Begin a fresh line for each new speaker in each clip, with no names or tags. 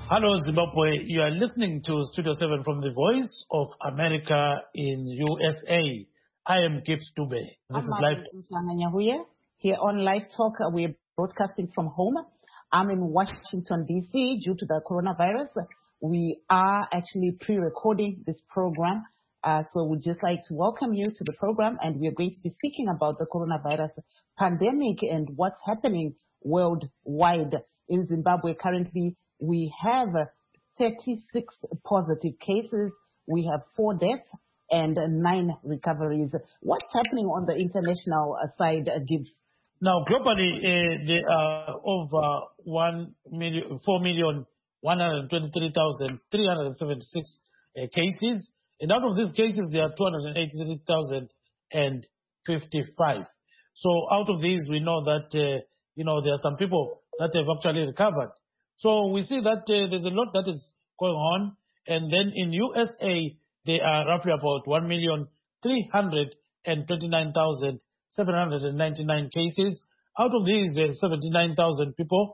Hello, Zimbabwe. You are listening to Studio 7 from the Voice of America in USA. I am Gibbs Dube. This is Live
Talk. Here on Live Talk, we're broadcasting from home. I'm in Washington, D.C. Due to the coronavirus, we are actually pre-recording this program. So we'd just like to welcome you to the program, and we're going to be speaking about the coronavirus pandemic and what's happening worldwide. In Zimbabwe currently, we have 36 positive cases. We have 4 deaths and 9 recoveries. What's happening on the international side, Gibbs?
Now, globally, there are over 4,123,376 cases. And out of these cases, there are 283,055. So out of these, we know that, there are some people that have actually recovered. So we see that there's a lot that is going on. And then in USA, there are roughly about 1,329,799 cases. Out of these, 79,000 people,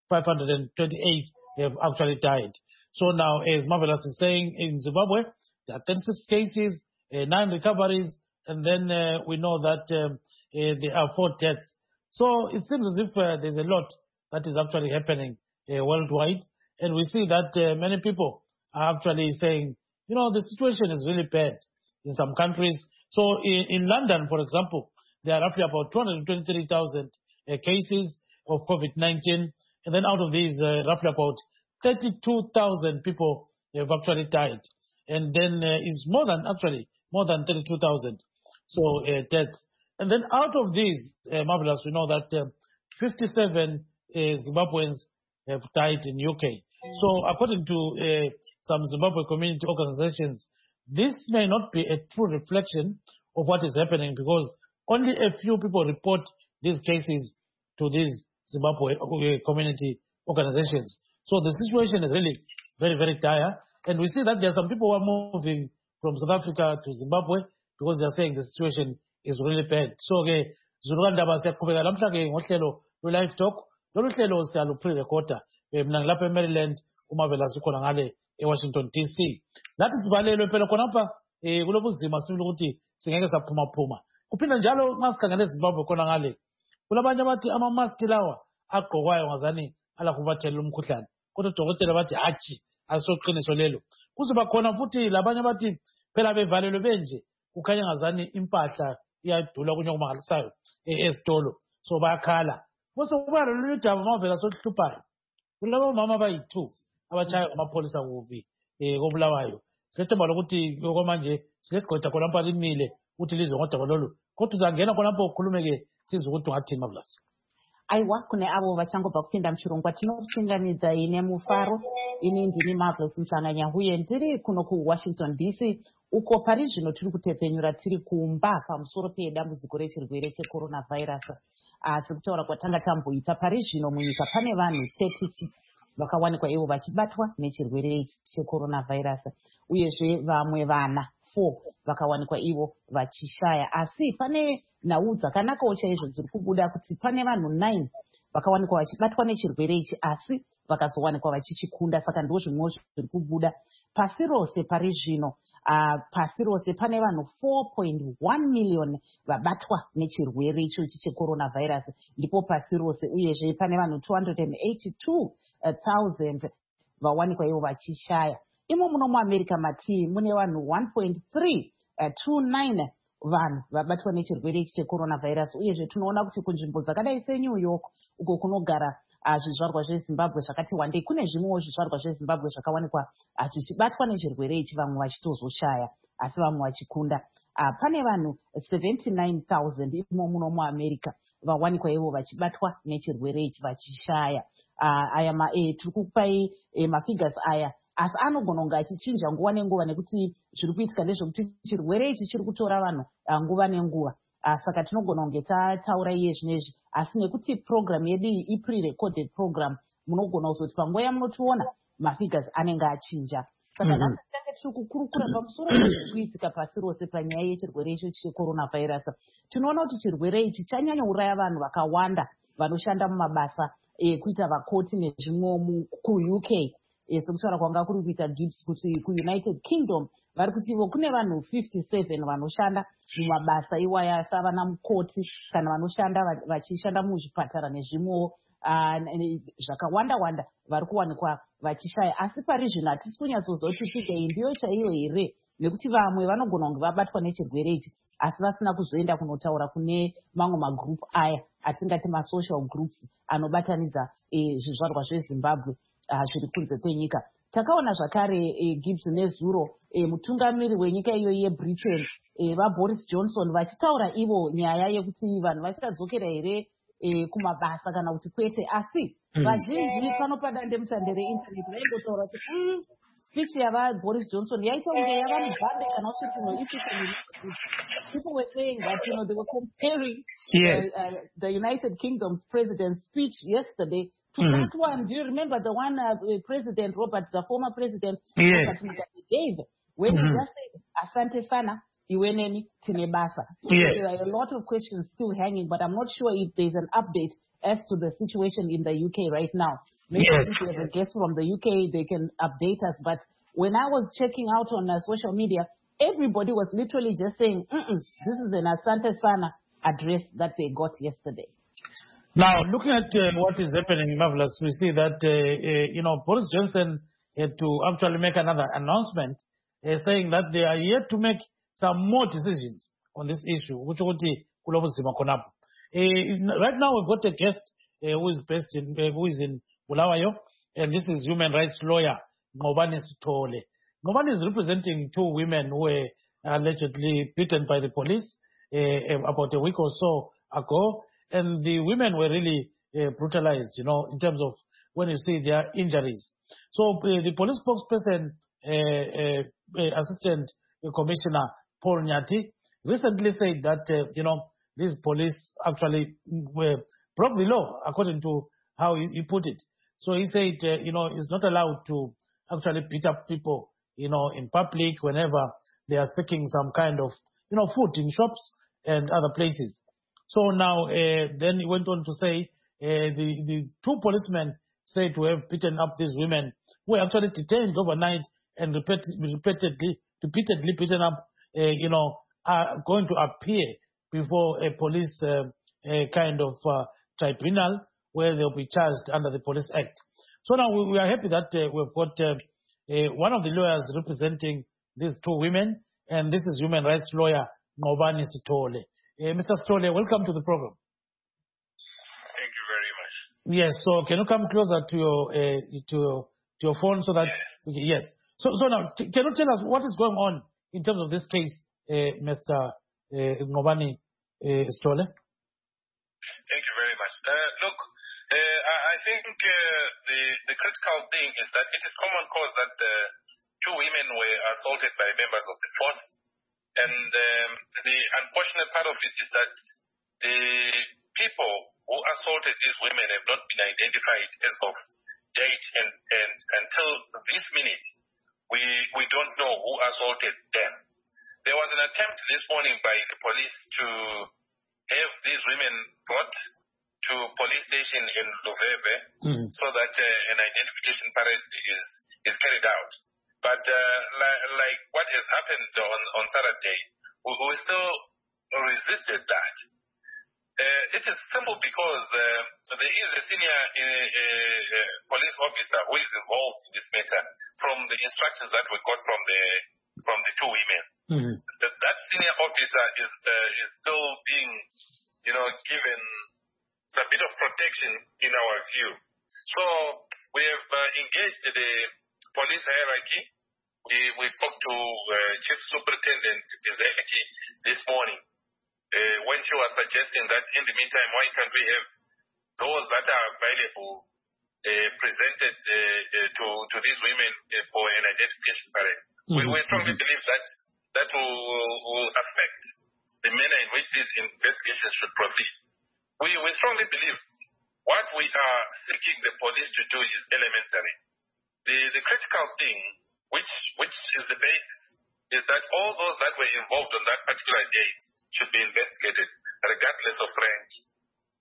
528 have actually died. So now, as Marvelous is saying, in Zimbabwe, there are 36 cases, 9 recoveries, and then we know that there are 4 deaths. So it seems as if there's a lot that is actually happening worldwide. And we see that many people are actually saying, the situation is really bad in some countries. So in London, for example, there are roughly about 223,000 cases of COVID-19. And then out of these, roughly about 32,000 people have actually died. And then it's more than 32,000 deaths. And then out of these, Marvelous, we know that 57 Zimbabweans have died in UK. So according to some Zimbabwe community organizations, this may not be a true reflection of what is happening because only a few people report these cases to these Zimbabwe community organizations. So the situation is really very, very dire. And we see that there are some people who are moving from South Africa to Zimbabwe because they are saying the situation is really bad. So, Zulukandaba siyaqhubeka lamhla ngohlelo lwe-Live Talk. Lolu hlelo siyalu-pre-recorda mina ngilapha eMaryland, uMarvelous ukhona ngale eWashington DC. Lathi sivalelwe phela khonapha kulobu buzima sibili ukuthi singeke saphumaphuma. Kuphinde njalo nxa sikhangele eZimbabwe khona ngale kulabanye abathi amamaski lawa agqokwayo ngazani alakubathelela umkhuhlane. Kodwa odokotela bathi hatshi asoqiniso lelo. Kuzoba khona futhi labanye abathi phela bevalelwe benje kukhanya ngazani impahla iyadula kunye okumangalisayo ezitolo. So bayakhala. Bose kuba lolu daba Marvelous oluhluphayo. Kulabo mama abayi-2 abachaya amapholisa kuvi kobulawayo. Sethemba lokuthi okwamanje silegqwetha khonapha limile ukuthi lizwe ngodaba lolu. Kodwa uzangena khonapho ukhulumeke sizwe ukuthi ungathini Marvelous.
Aiwa kune avo vachangobva kupinda muchirongwa tinokuchingamidza ine mufaro ini ndini Marvelous Mhlanganya ndiri kuno kuWashington DC uko pari zvino tiri kutepfenyura tiri kumba pamusoro pedambudziko rechirwere checoronavirus. Sekutaura kwatanga tamboita pari zvino munyika pane vanhu 36 vakawanikwa ivo vachibatwa nechirwere checoronavirus uyezve vamwe vana 4 vakawanikwa ivo vachishaya. Asi pane nhau dzakanakawo chaizvo dziri kubuda kuti pane vanhu 9 vakawanikwa vachibatwa nechirwere ichi asi vakazowanikwa vachichikunda. Saka ndo zvimwewo zviri kubuda pasi rose pari zvino. Pasi rose pane vanhu 4.1 million vabatwa nechirwere ichochi checoronavirus ndipo pasi rose uyezve pane vanhu 282,000 vawanikwa ivo vachishaya. Imo muno muAmerica mati mune vanhu 1.329 vanhu vabatwa nechirwere ichi checoronavirus uyezve tunoona kuti kunzvimbo dzakadai seNew York uko kunogara zvizvarwa zveZimbabwe zvakati wandei kune zvimwewo zvizvarwa zveZimbabwe zvakawanikwa zvichibatwa nechirwere ichi vamwe vachitozoshaya asi vamwe vachikunda. Pane vanhu 79,000 imo muno muAmerica vawanikwa ivo vachibatwa nechirwere ichi vachishaya. Aya tiri kupai mafigures aya asi anogona kunge achichinja nguva nenguva nekuti zviri kuitika ndezvekuti chirwere ichi chiri kutora vanhu nguva nenguva. Saka tinogona kunge tataura iye zvinezvi asi nekuti program yedu iyi i-pre-recorded program munogona kuzoti panguva yamunotiona mafigures anenge achinja. Saka nhasi tinenge tiri kukurukura pamusoro pezviri kuitika pasi rose panyaya yechirwere icho checoronavirus. Tinoona kuti chirwere ichi chanyanya uraya vanhu vakawanda vanoshanda mumabasa kuita vakoti nezvimwe kuUK sekutaura kwanga kuri kuita Gibbs kuti kuUnited Kingdom vari kutivo kune vanhu 57 vanoshanda mumabasa iwaya savana mukoti kana vanoshanda vachishanda muzvipatara nezvimwewo zvakawanda vari kuwanikwa vachishaya. Asi pari zvino hatisi kunyatsozoti tsika iyi ndiyo chaiyo here, nekuti vamwe vanogona kunge vabatwa nechirwere ichi asi vasina kuzoenda kunotaura kune mamwe magroup aya atingati masocial groups anobatanidza zvizvarwa zveZimbabwe zviri kunze kwenyika. Takaona zvakare Gibbs nezuro mutungamiri wenyika iyoyi yeBritain vaBoris Johnson vachitaura ivo nyaya yekuti vanhu vachadzokera here kumabasa kana kuti kwete, asi vazhinji pano padandemutande reinternet vaingotaura kuti speech yavaBoris Johnson yaita kunge yava mubhande kana kuti people were saying that they were comparing the United Kingdom's president's speech yesterday to that one. Do you remember the one President Robert, the former president, Robert Mugabe gave when he just said, Asante Sana, Iweneni Tinebasa? There are a lot of questions still hanging, but I'm not sure if there's an update as to the situation in the UK right now. Maybe if we have a guest from the UK, they can update us. But when I was checking out on social media, everybody was literally just saying, this is an Asante Sana address that they got yesterday.
Now, looking at what is happening in Marvelous, we see that, Boris Johnson had to actually make another announcement saying that they are yet to make some more decisions on this issue. Right now, we've got a guest who is in Bulawayo, and this is human rights lawyer Ngobani Sithole. Ngobani is representing two women who were allegedly beaten by the police about a week or so ago. And the women were really brutalized, in terms of when you see their injuries. So the police spokesperson, Assistant Commissioner Paul Nyati, recently said that, these police actually broke the law, according to how he put it. So he said, it's not allowed to actually beat up people, in public whenever they are seeking some kind of, food in shops and other places. So now, then he went on to say, the two policemen said to have beaten up these women who were actually detained overnight and repeatedly beaten up, are going to appear before a police kind of tribunal where they'll be charged under the Police Act. So now we are happy that we've got one of the lawyers representing these two women, and this is human rights lawyer Ngobani Sithole. Mr. Sithole, welcome to the program.
Thank you very much.
Yes, so can you come closer to your phone so that... Yes. So now, can you tell us what is going on in terms of this case, Mr. Ngobani Sithole?
Thank you very much. Look, I think the critical thing is that it is common cause that two women were assaulted by members of the force. And the unfortunate part of it is that the people who assaulted these women have not been identified as of date, and until this minute, we don't know who assaulted them. There was an attempt this morning by the police to have these women brought to police station in Luveve so that an identification parade is carried out. But like what has happened on Saturday, we still resisted that. It is simple because there is a senior police officer who is involved in this matter from the instructions that we got from the two women. That senior officer is still being, given some bit of protection in our view. So we have engaged the police hierarchy. We spoke to Chief Superintendent Bizeki this morning when she was suggesting that in the meantime, why can't we have those that are available presented to these women for an identification parade. We strongly believe that will affect the manner in which these investigations should proceed. We strongly believe what we are seeking the police to do is elementary. The critical thing, which is the basis, is that all those that were involved on that particular date should be investigated, regardless of rank.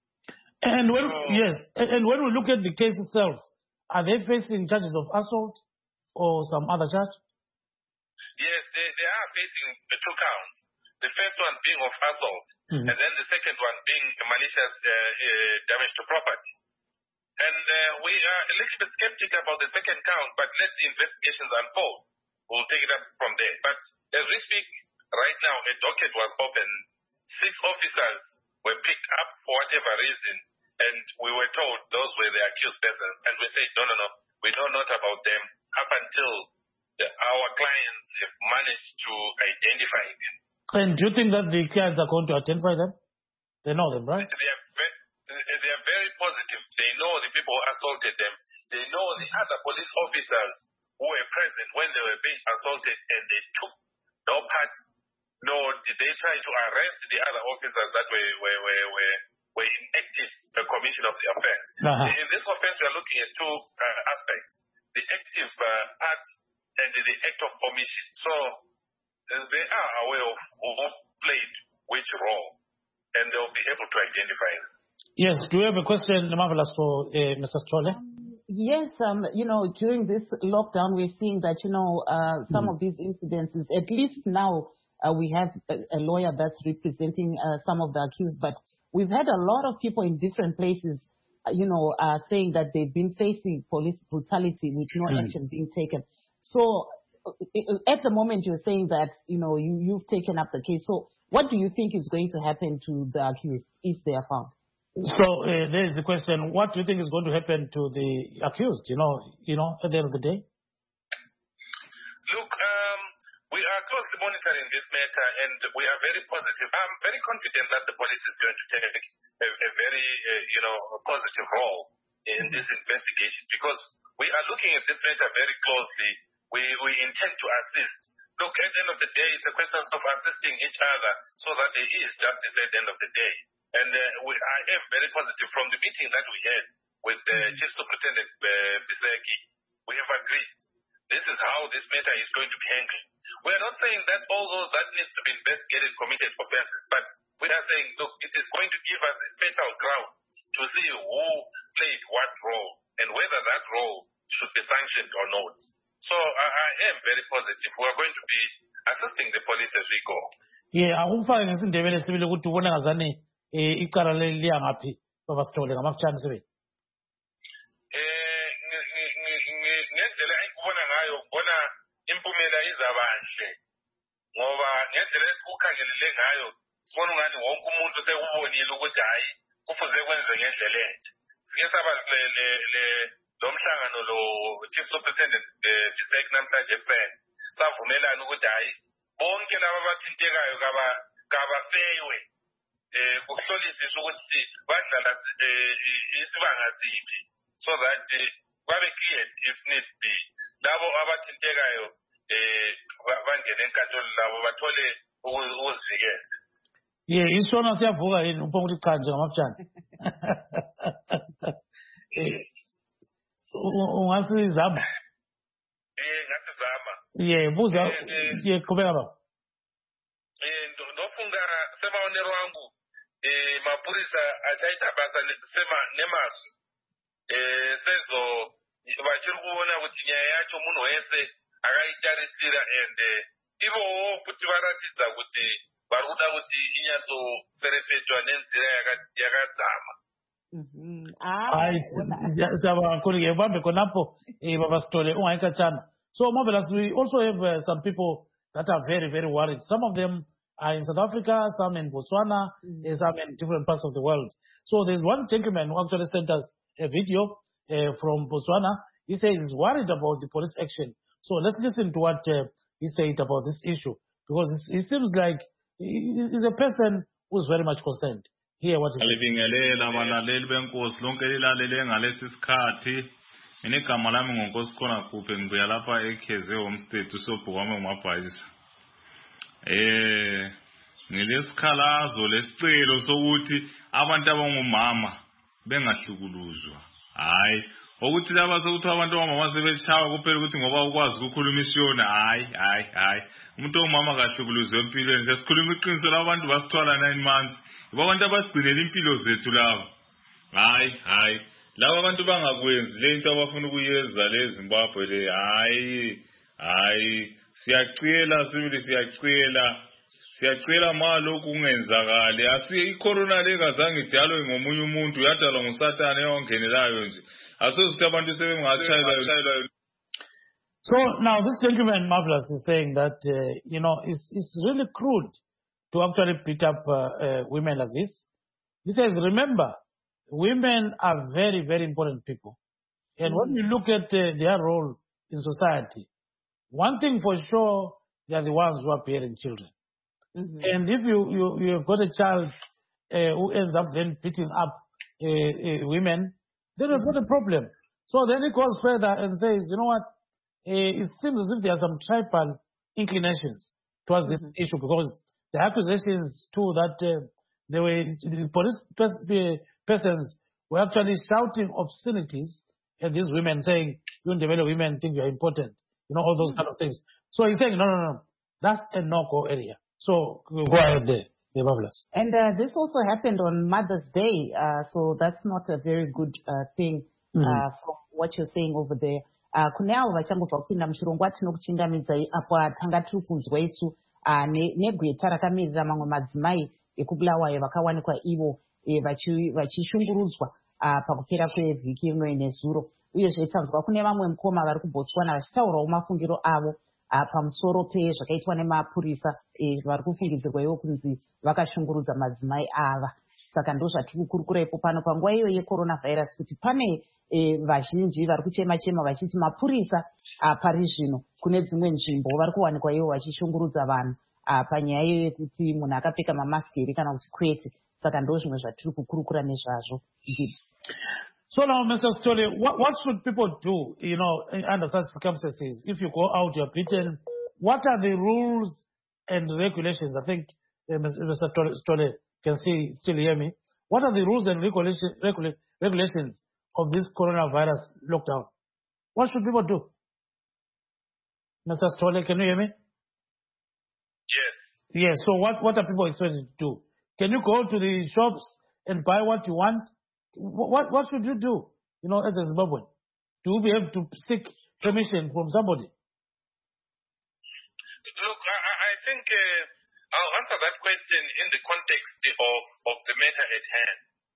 And when we look at the case itself, are they facing charges of assault or some other charge?
Yes, they are facing 2 counts. The first one being of assault, and then the second one being malicious damage to property. And we are a little bit skeptic about the second count, but let the investigations unfold. We'll take it up from there. But as we speak, right now, a docket was opened. 6 officers were picked up for whatever reason, and we were told those were the accused persons. And we said, no, we know not about them up until our clients have managed to identify them.
And do you think that the clients are going to identify them? They know them, right?
They are very positive. They know the people who assaulted them. They know the other police officers who were present when they were being assaulted, and they took no part, nor did they try to arrest the other officers that were in active commission of the offense. In this offense, we are looking at 2 aspects: the active part and the act of omission. So they are aware of who played which role, and they'll be able to identify them.
Yes. Do you have a question, Marvelous, for Mr. Sithole?
Yes, during this lockdown, we're seeing that, some of these incidences, at least now we have a lawyer that's representing some of the accused, but we've had a lot of people in different places, saying that they've been facing police brutality with no action being taken. So at the moment, you're saying that, you've taken up the case. So what do you think is going to happen to the accused if they are found?
So there is the question: what do you think is going to happen to the accused? At the end of the day.
Look, we are closely monitoring this matter, and we are very positive. I'm very confident that the police is going to take a very, positive role in this investigation, because we are looking at this matter very closely. We intend to assist. Look, at the end of the day, it's a question of assisting each other so that there is justice at the end of the day. And I am very positive. From the meeting that we had with the Chief Superintendent Biseki, we have agreed this is how this matter is going to be handled. We are not saying that all those that needs to be investigated committed offenses, but we are saying, look, it is going to give us a fertile ground to see who played what role and whether that role should be sanctioned or not. So I am very positive. We are going to be assisting the police as we go.
Yeah, akufake ngesindebele sibili ukuthi ubona ngazani icala liya ngaphi baba Sithole ngamafutshane sibe.
Ngendlela engibona ngayo ngibona impumela izabanhle ngoba ngendlela esikukhangelele ngayo sibona ngani wonke umuntu sekubonile ukuthi hayi kufuze kwenze ngendlela enhle. Sike saba lo mhlangano lo Chief Superintendent Biseki namhlanje eFan savumelana ukuthi hayi bonke laba abathintekayo kabafeywe kuhlolisisa ukuthi badlala isibanga siphi so that babe cleared if need be. Labo abathintekayo bangene enkantolo labo bathole ukuzivikela.
Yeah, isona siyavuka yini upho ukuthi cha nje ngamafutshane. Ungasizama.
Ngasizama.
Buza qhubeka baba.
Ndofunga semaonero wangu mapurisa achaita basa sema nemaso sezo vachiri kuona kuti nyaya yacho munhu wese akaitarisira ende ivowo kuti varatidza kuti vari kuda kuti inyatsoferefetwa nenzira yakadzama.
So Marvelous, we also have some people that are very, very worried. Some of them are in South Africa, some in Botswana, some in different parts of the world. So there's one gentleman who actually sent us a video from Botswana. He says he's worried about the police action. So let's listen to what he said about this issue, because it seems like he's a person who's very much concerned. Hear what he said.
Inegama lami ngonkosikhona kuphe ngibuya lapha eKheze home state usobhukwami ngumabhayisa. Ngilesikhalazo lesicelo sokuthi abantu abangomama bengahlukuluzwa. Hayi, ukuthi laba sokuthi abantu abamama sebetshawa kuphela ukuthi ngoba ukwazi ukukhuluma isiyona. Hayi. Umuntu ongumama kahlukuluzwe empilweni. Sesikhuluma iqiniso labantu basithwala 9 months. Abantu abasigcinela impilo zethu labo. Hayi. laba abantu bangakwenzi lento abafuna ukuyenza leZimbabwe le hayi siyacela sibili siyacela malokhu kungenzakali asiye icorona lekazange idalwe ngomunye umuntu yadalwa nguSathane ongenelayo nje asokuthi abantu sebengachayela.
So now this gentleman Marvelous is saying that it's really crude to actually pick up women like this. He says, remember, women are very, very important people. And when you look at their role in society, one thing for sure, they are the ones who are bearing children. And if you have got a child who ends up then beating up women, then you've got a problem. So then he goes further and says, you know what, it seems as if there are some tribal inclinations towards this issue, because the accusations too that the police persons were actually shouting obscenities at these women, saying, you develop women think you are important, all those kind of things. So he's saying, no, that's a no-go area. So go ahead there, Marvelous.
And this also happened on Mother's Day, so that's not a very good thing from what you're saying over there. Kune avo vachangobva kupinda muchirongwa tinokuchingamidza apo tanga tiri kunzwa isu negweta rakamirira mamwe madzimai ekubulawayo vakawanikwa ivo vachishungurudzwa pakupera kwevhiki ino nezuro. Uyezve tanzwa kune vamwe mukoma vari kuBotswana vachitaurawo mafungiro avo pamusoro pezvakaitwa nemapurisa vari kufungidzirwa ivo kunzi vakashungurudza madzimai ava. Saka ndo zvatiri kukurukura ipo pano panguva iyo yeCoronavirus kuti pane vazhinji vari kuchema vachiti mapurisa pari zvino kune dzimwe nzvimbo vari kuwanikwa ivo vachishungurudza vanhu panyaya yekuti munhu akapfeka mamasiki here kana kuti kwete. Saka ndo zvimwe zvatiri kukurukura nezvazvo.
So now, Mr. Stole, what should people do, under such circumstances? If you go out, you're beaten, what are the rules and regulations? I think Mr. Stole can still hear me. What are the rules and regulations of this coronavirus lockdown? What should people do? Mr. Stole, can you hear me?
Yes.
Yes, so what are people expected to do? Can you go to the shops and buy what you want? What should you do, as a Zimbabwean? Do you be able to seek permission from somebody?
Look, I think I'll answer that question in the context of the matter at hand.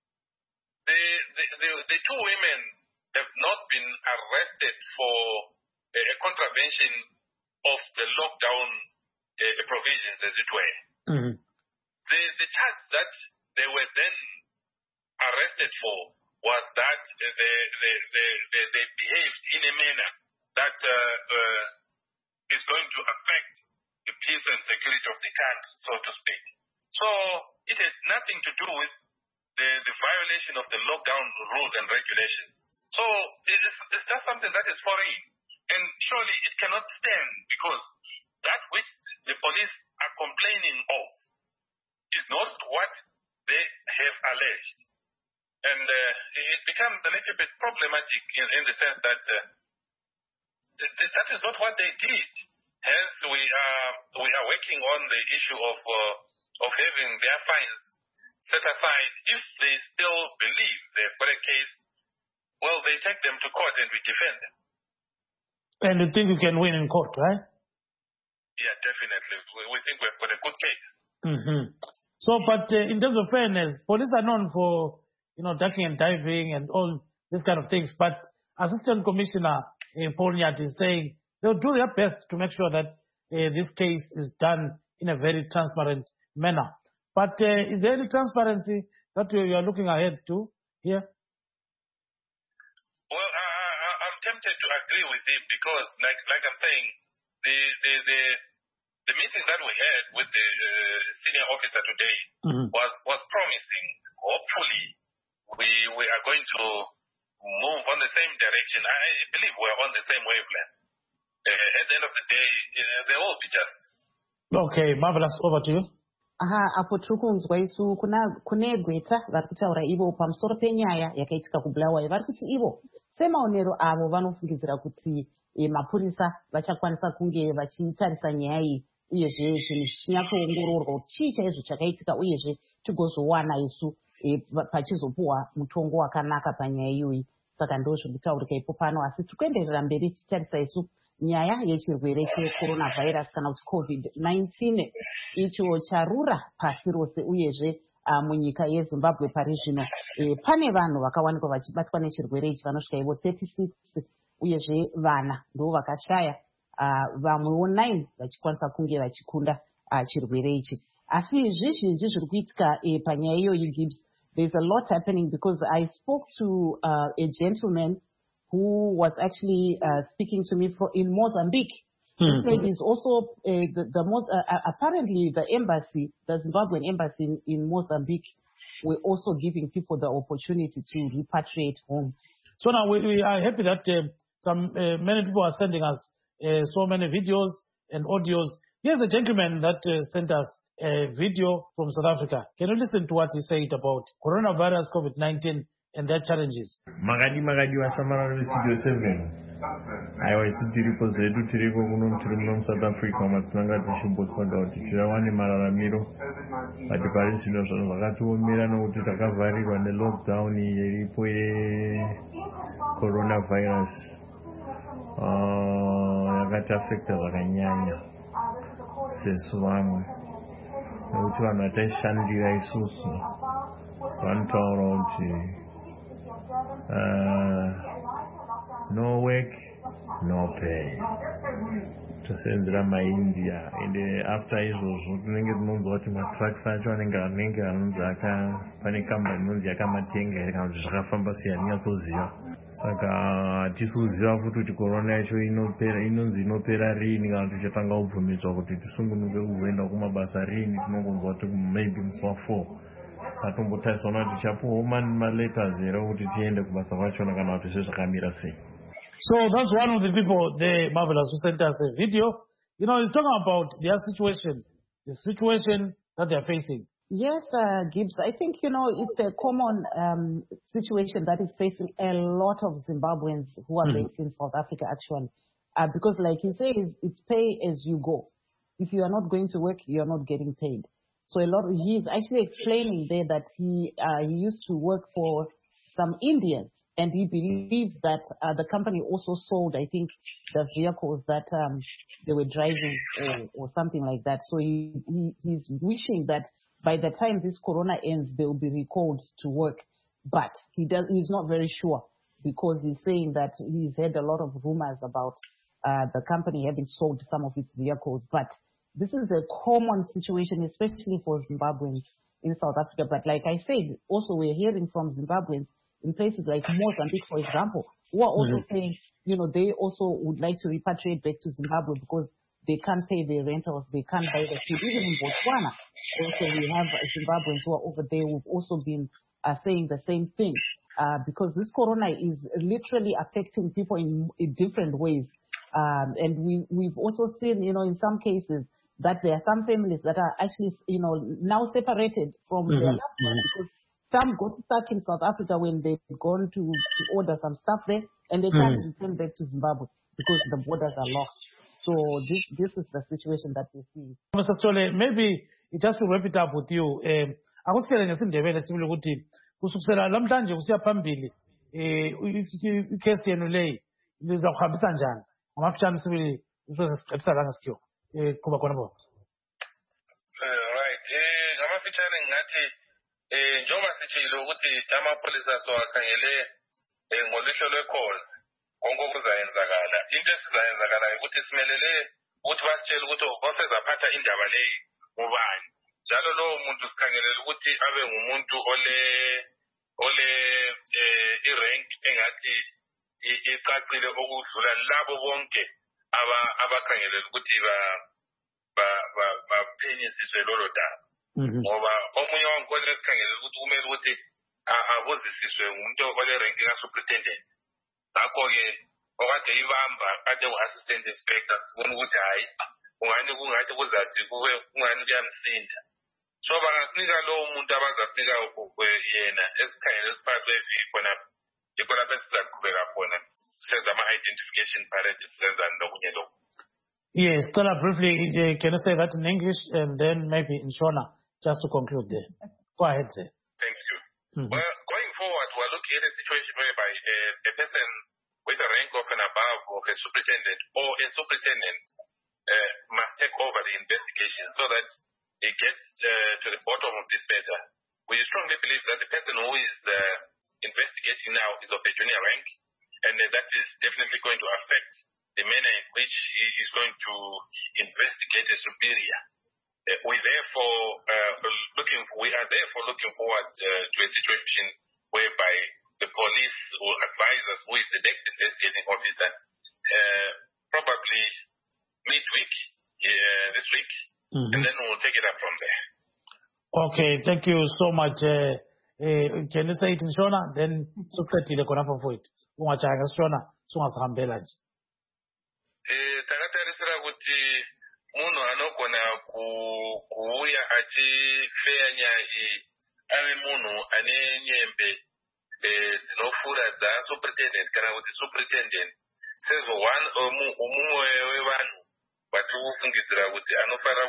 The two women have not been arrested for a contravention of the lockdown provisions, as it were. The charge that they were then arrested for was that they behaved in a manner that is going to affect the peace and security of the country, so to speak. So it has nothing to do with the violation of the lockdown rules and regulations. So it's just something that is foreign. And surely it cannot stand, because that which the police are complaining of is not what they have alleged. And it becomes a little bit problematic in the sense that that is not what they did. Hence, we are working on the issue of having their fines set aside. If they still believe they've got a case, well, they take them to court and we defend them.
And you think you can win in court, right?
Yeah, definitely. We think we've got a good case.
So, but in terms of fairness, police are known for ducking and diving and all these kind of things. But Assistant Commissioner Paul Nyati is saying they'll do their best to make sure that this case is done in a very transparent manner. But is there any transparency that you are looking ahead to here?
Well, I'm tempted to agree with him, because, like I'm saying, the meeting that we had with the senior officer today was promising. Hopefully, we are going to move on the same direction. I believe we're on the same wavelength. At the end of the day, there will be justice.
Okay, Marvelous, over to you.
Apo tiri kunzwa isu kune gweta vari kutaura ivo pamusoro penyaya yakaitika kuBulawayo. Vari kuti ivo semaonero avo vanofungidzira kuti mapurisa vachakwanisa kunge vachitarisa nyaya iyi uyezve zvinhu zvichinyatsoongororwa kuti chii chaizvo chakaitika uyezve tigozowana isu pachizopuhwa mutongo wakanaka panyaya iyoyi. Saka ndo zviri kutaurika ipo pano, asi tiri kuenderera mberi tichitarisa isu nyaya yechirwere checoronavirus kana kuti COVID-19 icho charura pasi rose uyezve munyika yeZimbabwe pari zvino pane vanhu vakawanikwa vachibatwa nechirwere ichi vanosvika ivo 36 uyezve vana ndo vakashaya, vamwewo 9 vachikwanisa kunge vachikunda chirwere ichi. Asi zvizhinji zviri kuitika panyaya iyoyi Gibbs, there's a lot happening because I spoke to a gentleman who was actually speaking to me in Mozambique. He said he's also apparently the embassy, the Zimbabwean embassy in Mozambique, were also giving people the opportunity to repatriate home.
So now we are happy that many people are sending us so many videos and audios. Here's a gentleman that sent us a video from South Africa. Can you listen to what he said about coronavirus, COVID-19, and their challenges?
Magadi wasamara studio 7. Aiwa isu tiripo zedu tiriko kuno tiri South Africa matinanga tichimbotsaga kuti tirawane mararamiro ati pari zvino zvinhu zvakatiomera nokuti takavharirwa nelockdown iripo yecoronavirus yakatiafecta zvakanyanya sesu vamwe nokuti vanhu vataishandira isusu vanotaura kuti no work, no pay. Tosenzera maIndia ende after izvozvo tinenge tinonzwa kuti matrucks acho anenge anonzi pane kambani inonzi yakamatenga here kana kuti zvakafamba sei hatinyatsoziva. Saka hatisi kuziva futi kuti korona yacho inonzi inopera rini kana kuti ichatanga kubvumidzwa kuti tisungunuke kuzoenda kumabasa rini. Tinongonzwa kuti maybe musi wa4 satombotarisana kuti tichapuwawo maletters here kuti tiende kubasa kwachona kana kuti zvezvakamira sei.
So that's one of the people, the Marvelous, who sent us a video. You know, he's talking about their situation, the situation that they're facing.
Yes, Gibbs, I think, you know, it's a common situation that is facing a lot of Zimbabweans who are based in South Africa, actually. Because like he says, it's pay as you go. If you are not going to work, you are not getting paid. So he's actually explaining there that he used to work for some Indians. And he believes that the company also sold, I think, the vehicles that they were driving or something like that. So he's wishing that by the time this corona ends, they will be recalled to work. But he's not very sure because he's saying that he's heard a lot of rumors about the company having sold some of its vehicles. But this is a common situation, especially for Zimbabweans in South Africa. But like I said, also we're hearing from Zimbabweans in places like Mozambique, for example, who are also saying, you know, they also would like to repatriate back to Zimbabwe because they can't pay their rentals, they can't buy the food. Even in Botswana, also we have Zimbabweans who are over there who've also been saying the same thing because this corona is literally affecting people in different ways. And we've also seen, you know, in some cases that there are some families that are actually, you know, now separated from their loved ones because some got stuck in South Africa when they've gone to order some stuff there, and they can't return back to Zimbabwe because the borders are locked. So this is the situation that we're seeing.
Mr. Stole, maybe just to wrap it up with you, akusiyele ngesindebele sibili ukuthi kusukela lamhlanje kusiya phambili ikesi yenu leyi lizakuhambisa njani ngamafishane sibili usesiqedisa la ngesikhiwo kuba khona bo.
Right, ngamafishane ngathi njengoba sitshilo ukuthi amapholisa sowakhangele ngoluhlo lwekhozi konke okuzayenzakala. Into esizayenzakala ukuthi simelele ukuthi basitshele ukuthi osezaphatha indaba leyi ngubani. Njalo lowo muntu sikhangelela ukuthi abe ngumuntu ole irank engathi icacile okudlula labo bonke abakhangelela ukuthi baphenyisiswe lolo daba. Ngoba omunye wankolo esikhangelela ukuthi kumele ukuthi abuzisiswe ngumuntu ole rank ka-superintendent. Ngakho-ke okade ibamba kade u-assistant inspector sibona ukuthi hhayi kungathi kuzathi kungani kuyamsinda. So bangasinika lowo muntu abazasinika yena esikhangele esiphakathi kweviki khonapha yikho lapho esizaqhubeka khona senza ama-identification parade senzani lokunye lokhu.
Yes, Stella, briefly, can you say that in English and then maybe in Shona, just to conclude there? Go ahead, sir.
Thank you.
Mm-hmm.
Well, going forward, we're looking at a situation whereby a person with a rank of and above of a superintendent or a superintendent must take over the investigation so that it gets to the bottom of this matter. We strongly believe that the person who is investigating now is of a junior rank, and that is definitely going to affect the manner in which he is going to investigate a superior. We are therefore looking forward to a situation whereby the police will advise us who is the next investigating officer, probably midweek this week, and then we'll take it up from there.
Okay, thank you so much. Can you say it in Shona? Then Sukatile konapa for it. Ungachanga Shona, sungasihambela nje.
Takatarisira kuti munhu anogona kuuya achifeya nyaya iyi ave munhu ane nyembe dzinofura dzasuperitendent kana kuti superintendent sezvo mumwe wevanhu vatiri kufungidzira kuti anofanira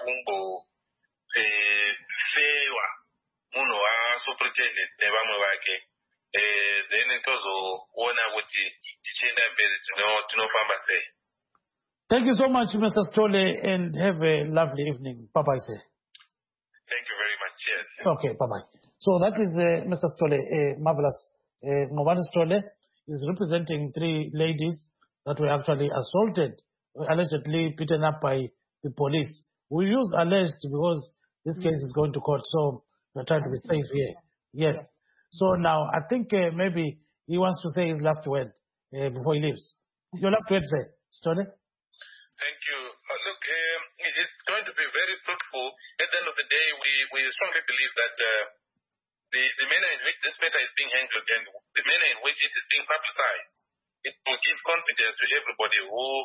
kumbofewa munhu wasuperitendent nevamwe vake, then tozoona kuti tichienda mberi tinofamba sei.
Thank you so much, Mr. Stole, and have a lovely evening. Bye-bye, sir.
Thank you very much. Cheers.
Okay, bye-bye. So that is Mr. Stole, marvelous. Ngobani Stole is representing 3 ladies that were actually assaulted, allegedly beaten up by the police. We use alleged because this case is going to court, so we're trying to be safe here. Yes. So now, I think maybe he wants to say his last word before he leaves. Your last word, sir, Stole?
Thank you. Look, it's going to be very fruitful. At the end of the day, we strongly believe that the manner in which this matter is being handled and the manner in which it is being publicized, it will give confidence to everybody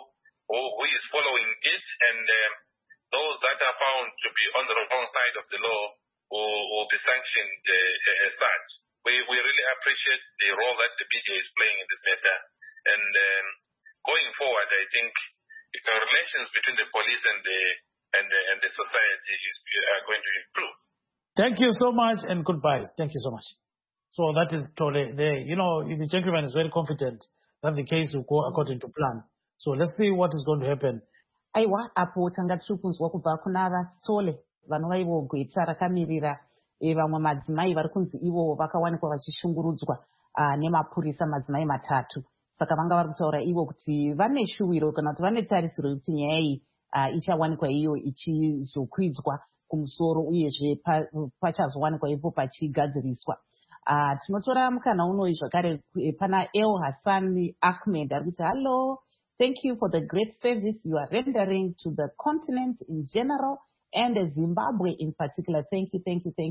who is following it, and those that are found to be on the wrong side of the law will be sanctioned as such. We really appreciate the role that the BJ is playing in this matter, and going forward, I think the relations between the police and the society are going to improve.
Thank you so much and goodbye. Thank you so much. So that is totally there. You know, the gentleman is very confident that the case will go according to plan. So let's see what is going to happen.
Aiwa, apo tanga tiri kunzwa kubva kuna vaStole vanova ivo gweita rakamirira vamwe madzimai vari kunzi ivo vakawanikwa vachishungurudzwa nemapurisa madzimai 3. Saka vanga vari kutaura ivo kuti vane shuwiro kana kuti vane tarisiro yekuti nyaya iyi ichawanikwa iyo ichizokwidzwa kumusoro uyezve pachazowanikwa ipo pachigadziriswa. Tinotora mukana unoyu zvakare pana El Hassan Ahmed ari kuti hello, thank you for the great service you are rendering to the continent in general and Zimbabwe in particular. Thank you.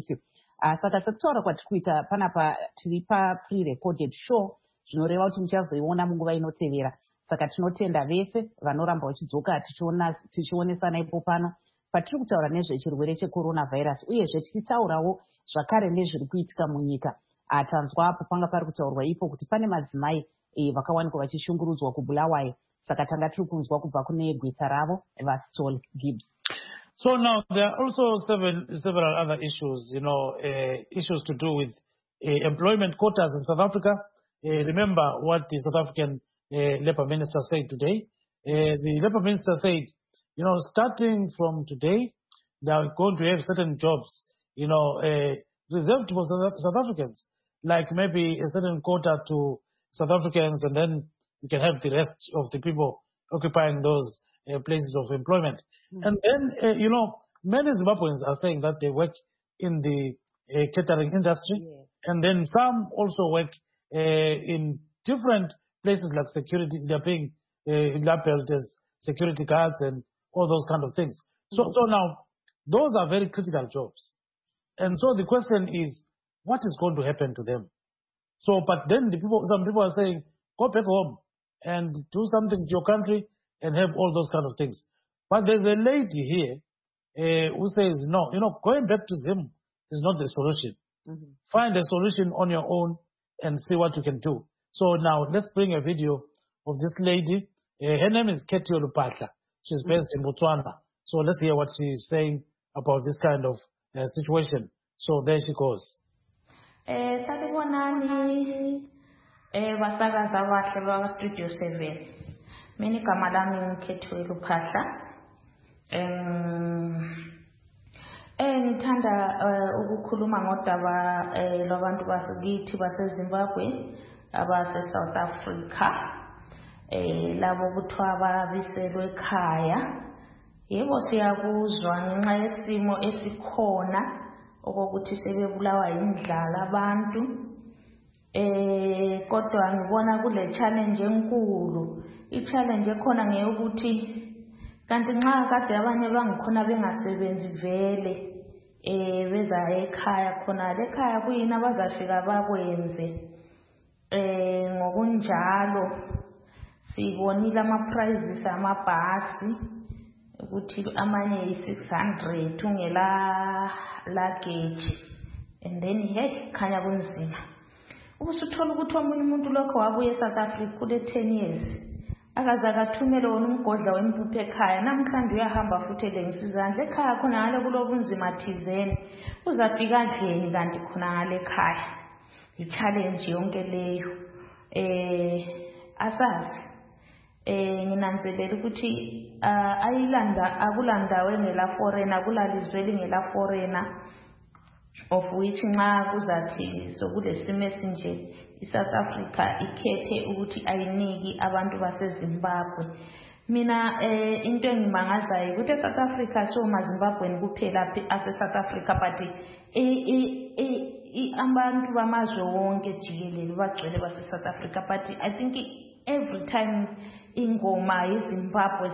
Saka sekutaura kwatiri kuita panapa tiri pre-recorded show, zvinoreva kuti muchazoiona munguva inotevera. Saka tinotenda vese vanoramba vachidzoka tichionesana ipo pano patiri kutaura nezvechirwere checoronavirus, uyezve tichitaurawo zvakare nezviri kuitika munyika. Tanzwa apo panga pari kutaurwa ipo kuti pane madzimai vakawanikwa vachishungurudzwa kuBulawayo. Saka tanga tiri kunzwa kubva kune gwita ravo vaStole Gibbs.
So now there are also several other issues, issues to do with employment quotas in South Africa. Remember what the South African Labour Minister said today. The Labour Minister said, starting from today, they are going to have certain jobs, reserved for South Africans, like maybe a certain quota to South Africans, and then you can have the rest of the people occupying those places of employment. Mm-hmm. And then, many Zimbabweans are saying that they work in the catering industry, and then some also work in different places like security. They're being labeled as security guards and all those kind of things. So now, those are very critical jobs. And so the question is, what is going to happen to them? So, but then some people are saying, go back home and do something to your country and have all those kind of things. But there's a lady here who says, no, going back to Zim is not the solution. Mm-hmm. Find a solution on your own and see what you can do. So now let's bring a video of this lady. Her name is Katie Olupatla. She's based in Botswana. So let's hear what she's saying about this kind of situation. So there she goes.
Sanibonani basakaza bahle baka Studio 7. Mina igama lami ngikhethiwe Luphahla. Ngithanda ukukhuluma ngodaba lwabantu basekithi baseZimbabwe abase South Africa. Labo kuthiwa babiselwe ekhaya. Yebo siyakuzwa ngenxa yesimo esikhona okokuthi sebebulawa indlala abantu. Kodwa ngibona kule challenge enkulu. I-challenge ekhona ngeyokuthi kanti nxa kade abanye bangikhona bengasebenzi vele beza ekhaya khona lekhaya kuyini abazafika bakwenze. Ngokunjalo sibonile ama-prices amabhasi ukuthi amanye yi-600 ungela luggage and then khanya kunzima. Ubusuthola ukuthi omunye umuntu lokho wabuye eSouth Africa kule 10 years akaze akathumele wona umgodla wempuphu ekhaya, namhlanje uyahamba futhi elengisa izandla ekhaya khona ngale kulobunzima thizeni uzafika endlini kanti khona ngale ekhaya. I-challenge yonke leyo. Asazi nginanzelela ukuthi akulandawo engela foreigner, akulalizwe elingela foreigner of which nxa kuzathi sokulesimo esinje iSouth Africa ikhethe ukuthi ayiniki abantu baseZimbabwe. Mina into engimangazayo ukuthi eSouth Africa so maZimbabweni kuphela ase-South Africa but abantu bamazwe wonke jikelele bagcwele base-South Africa, but I think every time ingoma yeZimbabwe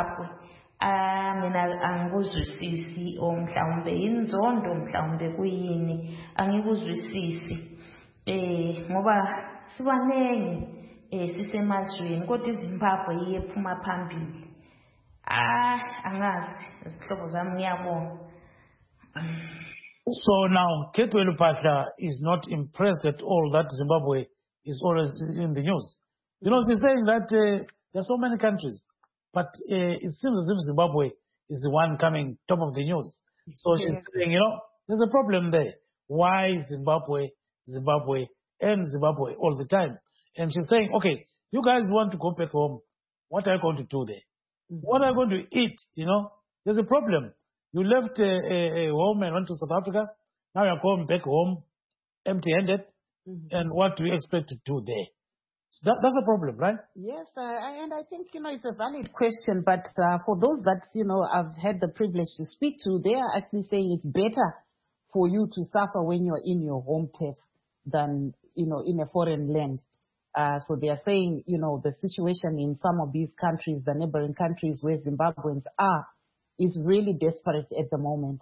mina angikuzwisisi mhlawumbe inzondo mhlawumbe kuyini angikuzwisisi ngoba sibanengi sisemazweni kodwa iZimbabwe iyephuma phambili. Angazi izihlobo zami ngiyabonga.
So now Ketwe Luphahla is not impressed at all that Zimbabwe is always in the news. You know, he's saying that there are so many countries, but it seems as if Zimbabwe is the one coming top of the news. So she's saying, you know, there's a problem there. Why Zimbabwe all the time? And she's saying, okay, you guys want to go back home. What are you going to do there? What are you going to eat? You know, there's a problem. You left home and went to South Africa. Now you're going back home empty-handed. And what do you expect to do there? So that's a problem, right?
Yes, and I think, you know, it's a valid question. But for those that, you know, I've had the privilege to speak to, they are actually saying it's better for you to suffer when you're in your home turf than, you know, in a foreign land. So they are saying, you know, the situation in some of these countries, the neighboring countries where Zimbabweans are, is really desperate at the moment.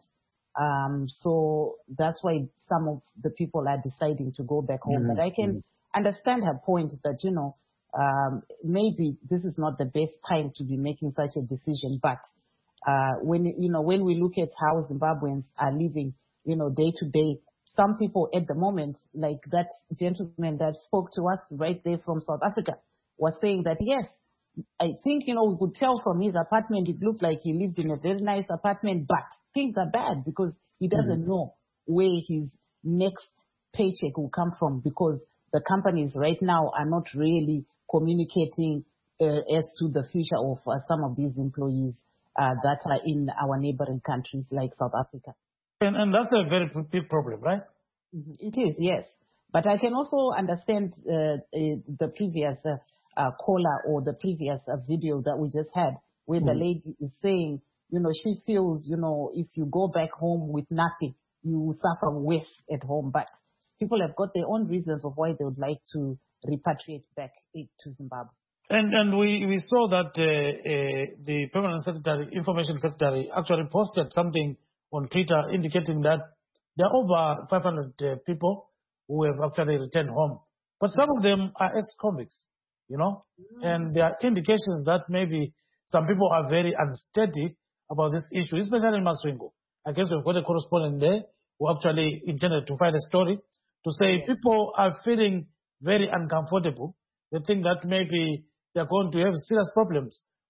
So that's why some of the people are deciding to go back home. But I can understand her point that, you know, maybe this is not the best time to be making such a decision. But when we look at how Zimbabweans are living, you know, day to day, some people at the moment, like that gentleman that spoke to us right there from South Africa, was saying that, yes, I think, you know, we could tell from his apartment, it looked like he lived in a very nice apartment, but things are bad because he doesn't know where his next paycheck will come from, because the companies right now are not really communicating as to the future of some of these employees that are in our neighboring countries like South Africa.
And that's a very big problem, right?
It is, yes. But I can also understand the previous caller or the previous video that we just had, where the lady is saying, you know, she feels, you know, if you go back home with nothing, you will suffer worse at home. But people have got their own reasons of why they would like to repatriate back to Zimbabwe. And
we saw that the Permanent Secretary, Information Secretary, actually posted something on Twitter indicating that there are over 500 people who have actually returned home. But some of them are ex-convicts, you know, and there are indications that maybe some people are very unsteady about this issue, especially in Masvingo. I guess we've got a correspondent there who actually intended to find a story to say people are feeling very uncomfortable. They think that maybe they're going to have serious problems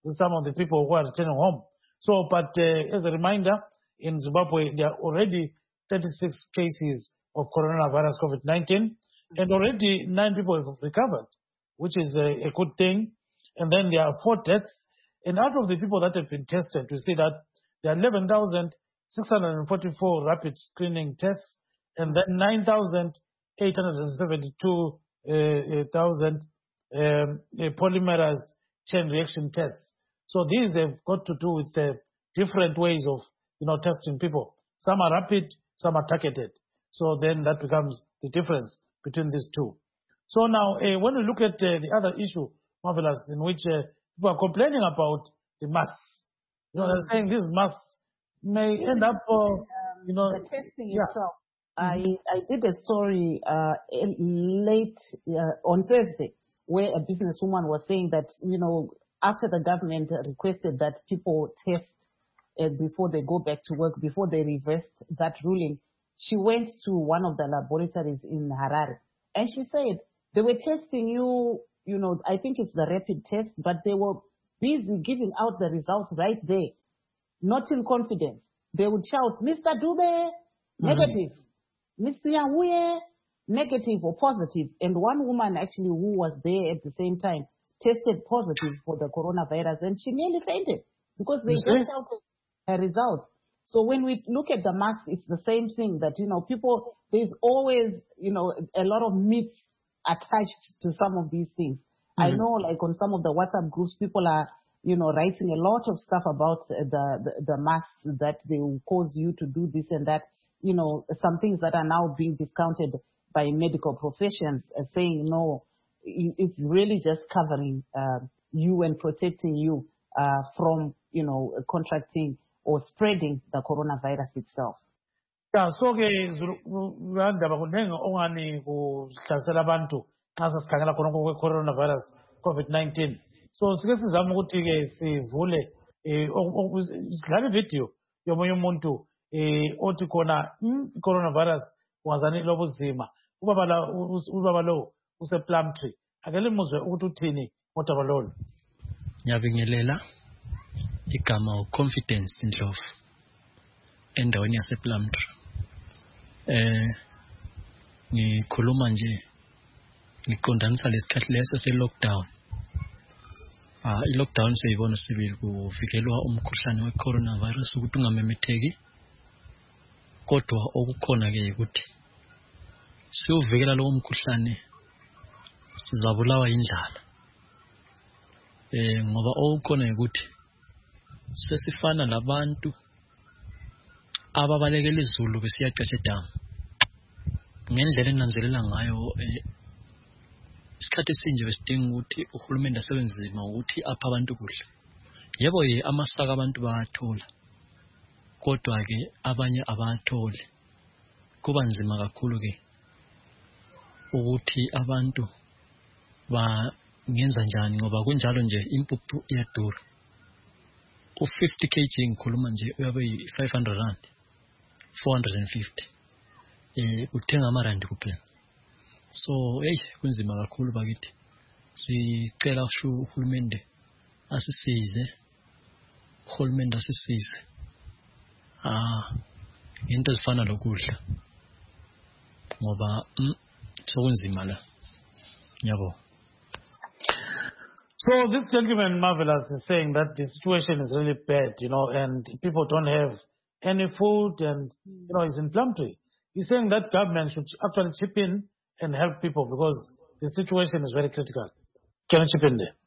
with some of the people who are returning home. So, but as a reminder, in Zimbabwe, there are already 36 cases of coronavirus COVID-19, and already 9 people have recovered, which is a good thing. And then there are 4 deaths. And out of the people that have been tested, we see that there are 11,644 rapid screening tests, and then 9,872 polymerase chain reaction tests. So these have got to do with different ways of, testing people. Some are rapid, some are targeted. So then that becomes the difference between these two. So now, when we look at the other issue, Marvelous, in which people are complaining about the masks. They're saying these masks may end up,
the testing itself. I did a story late on Thursday where a businesswoman was saying that, after the government requested that people test before they go back to work, before they reversed that ruling, she went to one of the laboratories in Harare. And she said, they were testing you, I think it's the rapid test, but they were busy giving out the results right there. Not in confidence. They would shout, Mr. Dube, negative. Mr. Yanguye, negative or positive. And one woman actually who was there at the same time tested positive for the coronavirus, and she nearly fainted because they just shouted her results. So when we look at the mask, it's the same thing that, people, there's always, a lot of myths attached to some of these things. I know, like on some of the WhatsApp groups, people are, writing a lot of stuff about the masks, that they will cause you to do this and that. Some things that are now being discounted by medical professions, saying, no, it's really just covering you and protecting you from, contracting or spreading the coronavirus itself.
Yeah, so coronavirus COVID-19. So sike sizama ukuthi ke sivule sidlale video yomunye umuntu othi khona coronavirus wazani lobuzima ubaba lo use Plumtree akele muzwe ukuthi uthini modaba lolo.
Ngiyabingelela igama confidence Ndlovu endaweni yase Plumtree. Ngikhuluma nje ngiqondanisa lesikhathi leso se lockdown. I-lockdown seyibona sibili kuvikelwa umkhuhlane we-coronavirus ukuthi ungamemetheki, kodwa okukhona ke ukuthi siuvikela lo mkhuhlane sizabulawa indlala. Ngoba okukhona ukuthi sesifana labantu ababalekela izulu besiyaqesha edamu. Ngendlela enanzelela ngayo isikhathi esinje besidinga ukuthi uhulumende asebenzima ukuthi apha abantu kudla. Yebo amasaka abantu bayathola, kodwa ke abanye abathole. Kuba nzima kakhulu ke ukuthi abantu bangenza njani ngoba kunjalo nje impuphu iyadura. U50 kg ngikhuluma nje uyabe yi500 rand, 450. Uthenga amarandi kuphela. So kunzima kakhulu bakithi. Sicela uhulumende asisize. Uhulumende asisize. Into ezifana lokudla. Ngoba sokunzima la. Yabo.
So this gentleman, Marvelous, is saying that the situation is really bad, and people don't have any food, and, he's in Plumtree. He's saying that government should actually chip in and help people because the situation is very critical. Can you chip in there?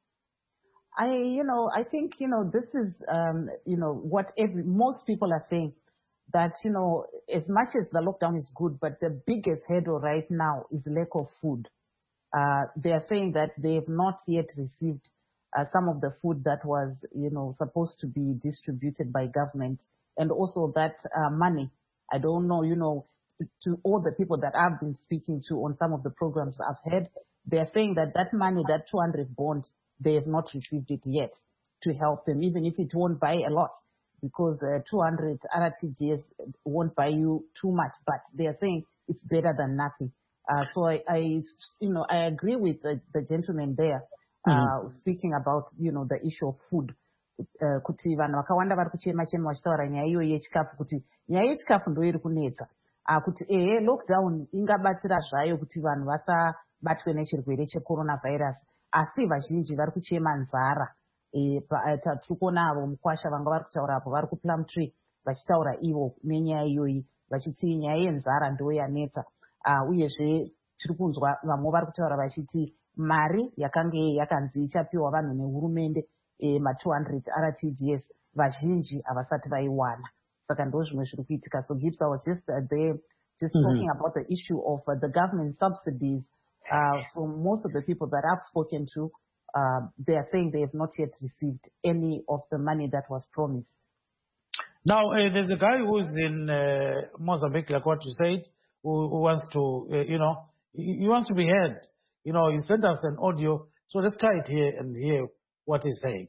I think, this is, what most people are saying, that, as much as the lockdown is good, but the biggest hurdle right now is lack of food. They are saying that they have not yet received some of the food that was, supposed to be distributed by government, and also that money. I don't know, to all the people that I've been speaking to on some of the programs I've heard, they are saying that money, that 200 bond, they have not received it yet to help them, even if it won't buy a lot, because 200 RTGS won't buy you too much, but they are saying it's better than nothing. So I agree with the gentleman there, speaking about, the issue of food. kuti vanhu vakawanda vari kuchema vachitaura nyaya iyo yechikafu, kuti nyaya yechikafu ndo iri kunetsa, kuti lockdown ingabatsira zvayo kuti vanhu vasabatwe nechirwere checoronavirus, asi vazhinji vari kuchema nzara. Tiri kuona avo mukwasha vanga vari kutaura apo vari kuPlumtree vachitaura ivo nenyaya iyoyi vachiti nyaya yenzara ndo yanetsa. Uyezve tiri kunzwa vamwe vari kutaura vachiti mari yakanga yakanzi ichapiwa vanhu nehurumende ma200 RTGS vazhinji havasati vaiwana, saka ndo zvimwe zviri kuitika. So Gibbs, I was just there talking about the issue of the government subsidies. From most of the people that I've spoken to, they are saying they have not yet received any of the money that was promised.
Now, there's a guy who's in Mozambique, like what you said, who wants to, he wants to be heard. He sent us an audio. So let's try it here and hear what he's saying.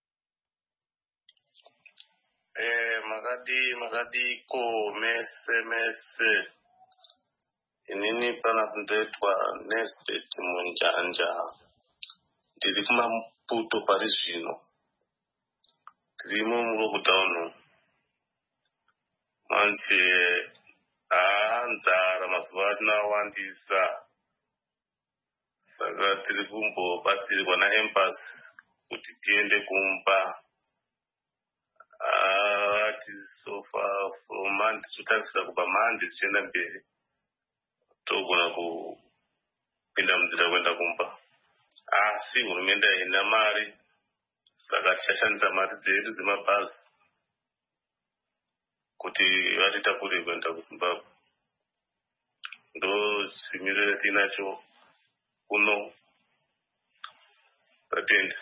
Magadi ko mese inini pana kundetwa nestate munjanja ndiri kumaputo pari zvino tirimo mulockdown manje nzara mazuva achinawandisa saka tiri kumbobatsirwa naembassy kuti tiende kumba. So far from Monday tutarisira kubva Monday tichienda mberi togona kupinda munzira kuenda kumba, asi hurumende haina mari, saka tichashandisa mari dzedu dzemabhazi kuti vatitakure kuenda kuZimbabwe. Ndo chimiriro tinacho kuno. Tatenda.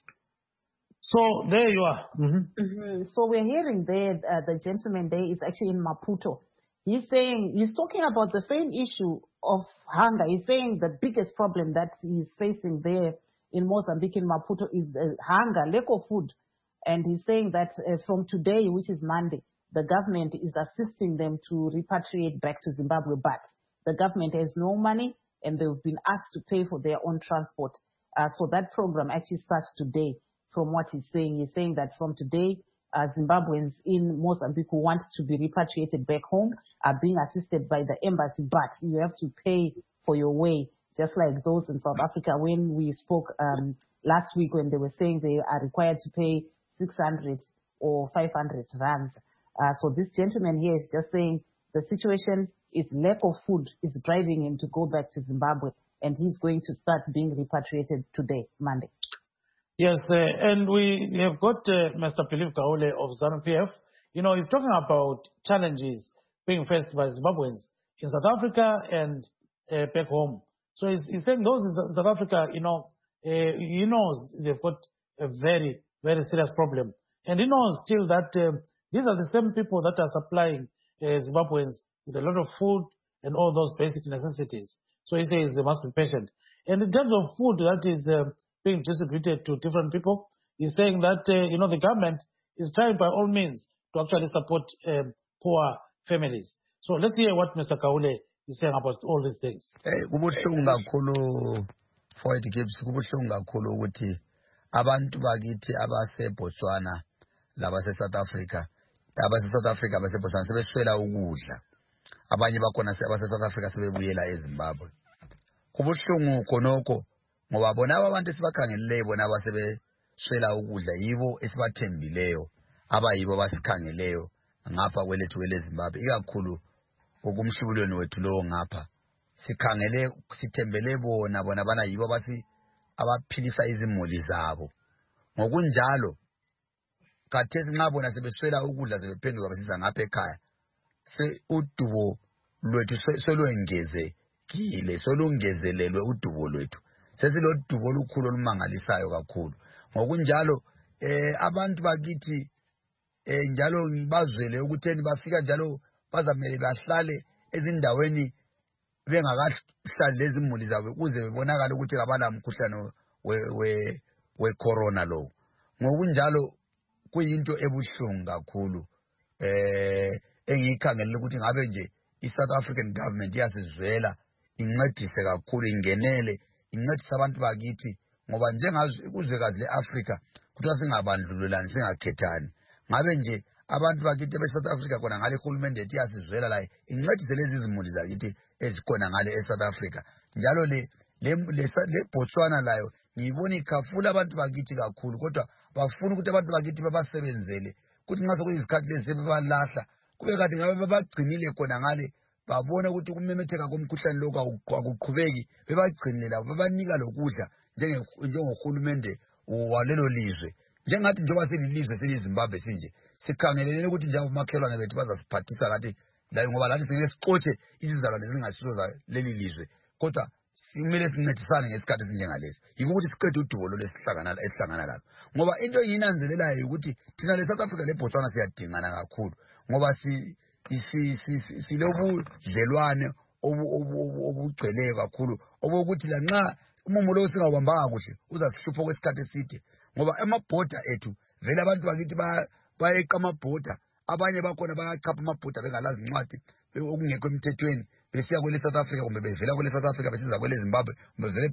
So there you are.
So we're hearing there, the gentleman there is actually in Maputo. He's talking about the same issue of hunger. He's saying the biggest problem that he's facing there in Mozambique, in Maputo, is hunger, lack of food. And he's saying that from today, which is Monday, the government is assisting them to repatriate back to Zimbabwe, but the government has no money and they've been asked to pay for their own transport. So that program actually starts today. From what he's saying that from today, Zimbabweans in Mozambique who want to be repatriated back home are being assisted by the embassy, but you have to pay for your way, just like those in South Africa when we spoke last week when they were saying they are required to pay 600 or 500 rands. So this gentleman here is just saying the situation is lack of food is driving him to go back to Zimbabwe, and he's going to start being repatriated today, Monday.
Yes, and we have got Mr. Philip Kaule of ZANU-PF. He's talking about challenges being faced by Zimbabweans in South Africa and back home. So he's saying those in South Africa, he knows they've got a very, very serious problem. And he knows still that these are the same people that are supplying Zimbabweans with a lot of food and all those basic necessities. So he says they must be patient. And in terms of food that is being distributed to different people, he's saying that, the government is trying by all means to actually support poor families. So let's hear what Mr. Kaule is saying about all these things.
Kubuhlungu kakhulu Floyd Gibbs, kubuhlungu kakhulu ukuthi abantu bakithi abaseBotswana labase-South Africa abase-Botswana sebeswela ukudla, abanye bakhona abase-South Africa sebebuyela eZimbabwe. Kubuhlungu khonokho ngoba bona abantu esibakhangeleyo bona abasebeswela ukudla yibo esibathembileyo, abayibo basikhangeleyo ngapha kwelethu kweleZimbabwe, ikakhulu okumhlubulweni wethu lo ngapha sikhangele sithembele bona bana yibo abaphilisa izimuli zabo. Ngokunjalo khathesi nxa bona sebeswela ukudla sebephenduka besiza ngapha ekhaya, udubo lwethu solungezelelwe udubo lwethu, sesilodubo olukhulu olumangalisayo kakhulu. Ngokunjalo abantu bakithi njalo bazwele ukutheni bafika njalo bazamele bahlale ezindaweni bengakahlali lezimuli zabo ukuze bebonakala ukuthi abala mkhuhlane we-corona lo. Ngokunjalo kuyinto ebuhlungu kakhulu engiyikhangelela ukuthi ngabe nje i-South African government iyasizwela incedise kakhulu, ingenele incedise abantu bakithi, ngoba njengazwekazi le-Africa kuti singabandlululani singakhethani ngabe nje abantu bakithi beSouth Africa kona ngale uhulumende ethi yasizwela la incedise lezi izimuli zakithi ezikhona ngale eSouth Africa njalo le Botswana layo ngiyibona ikhafula abantu bakithi kakhulu kodwa bafuna ukuthi abantu bakithi babasebenzele kuthi nxa sokuyizikhathi lezi sebebalahla kube kade ngabe babagcinile khona ngale babona ukuthi kumemetheka komkhuhlane lokho akuqhubeki bebagcinile labo babanika lokudla njengohulumende walelo lizwe njengathi njengoba selilizwe seliZimbabwe sinje sikhangelele ukuthi njalo umakhelwane bethu bazasiphathisa kathi la ngoba lathi singesixotshe izizalwane zingasizo za leli lizwe kodwa simele sincedisane ngesikhathi esinjengalesi yiko ukuthi siqede udubo lesihlangana lalo ngoba into engiyinanzelelayo ukuthi thina le South Africa le Botswana siyadingana kakhulu ngoba silobudlelwane obugcweleyo kakhulu obokuthi lanxa umumo lo singawubambanga kuhle uzasihlupha kwesikhathi eside ngoba amabhoda ethu vele abantu bakithi bayeqa amabhoda abanye bakhona bayachapha amabhoda bengalazi incwadi okungekho emthethweni besiya kwele South Africa kumbe bevela kwele South Africa besiza kwele Zimbabwe kumbe vele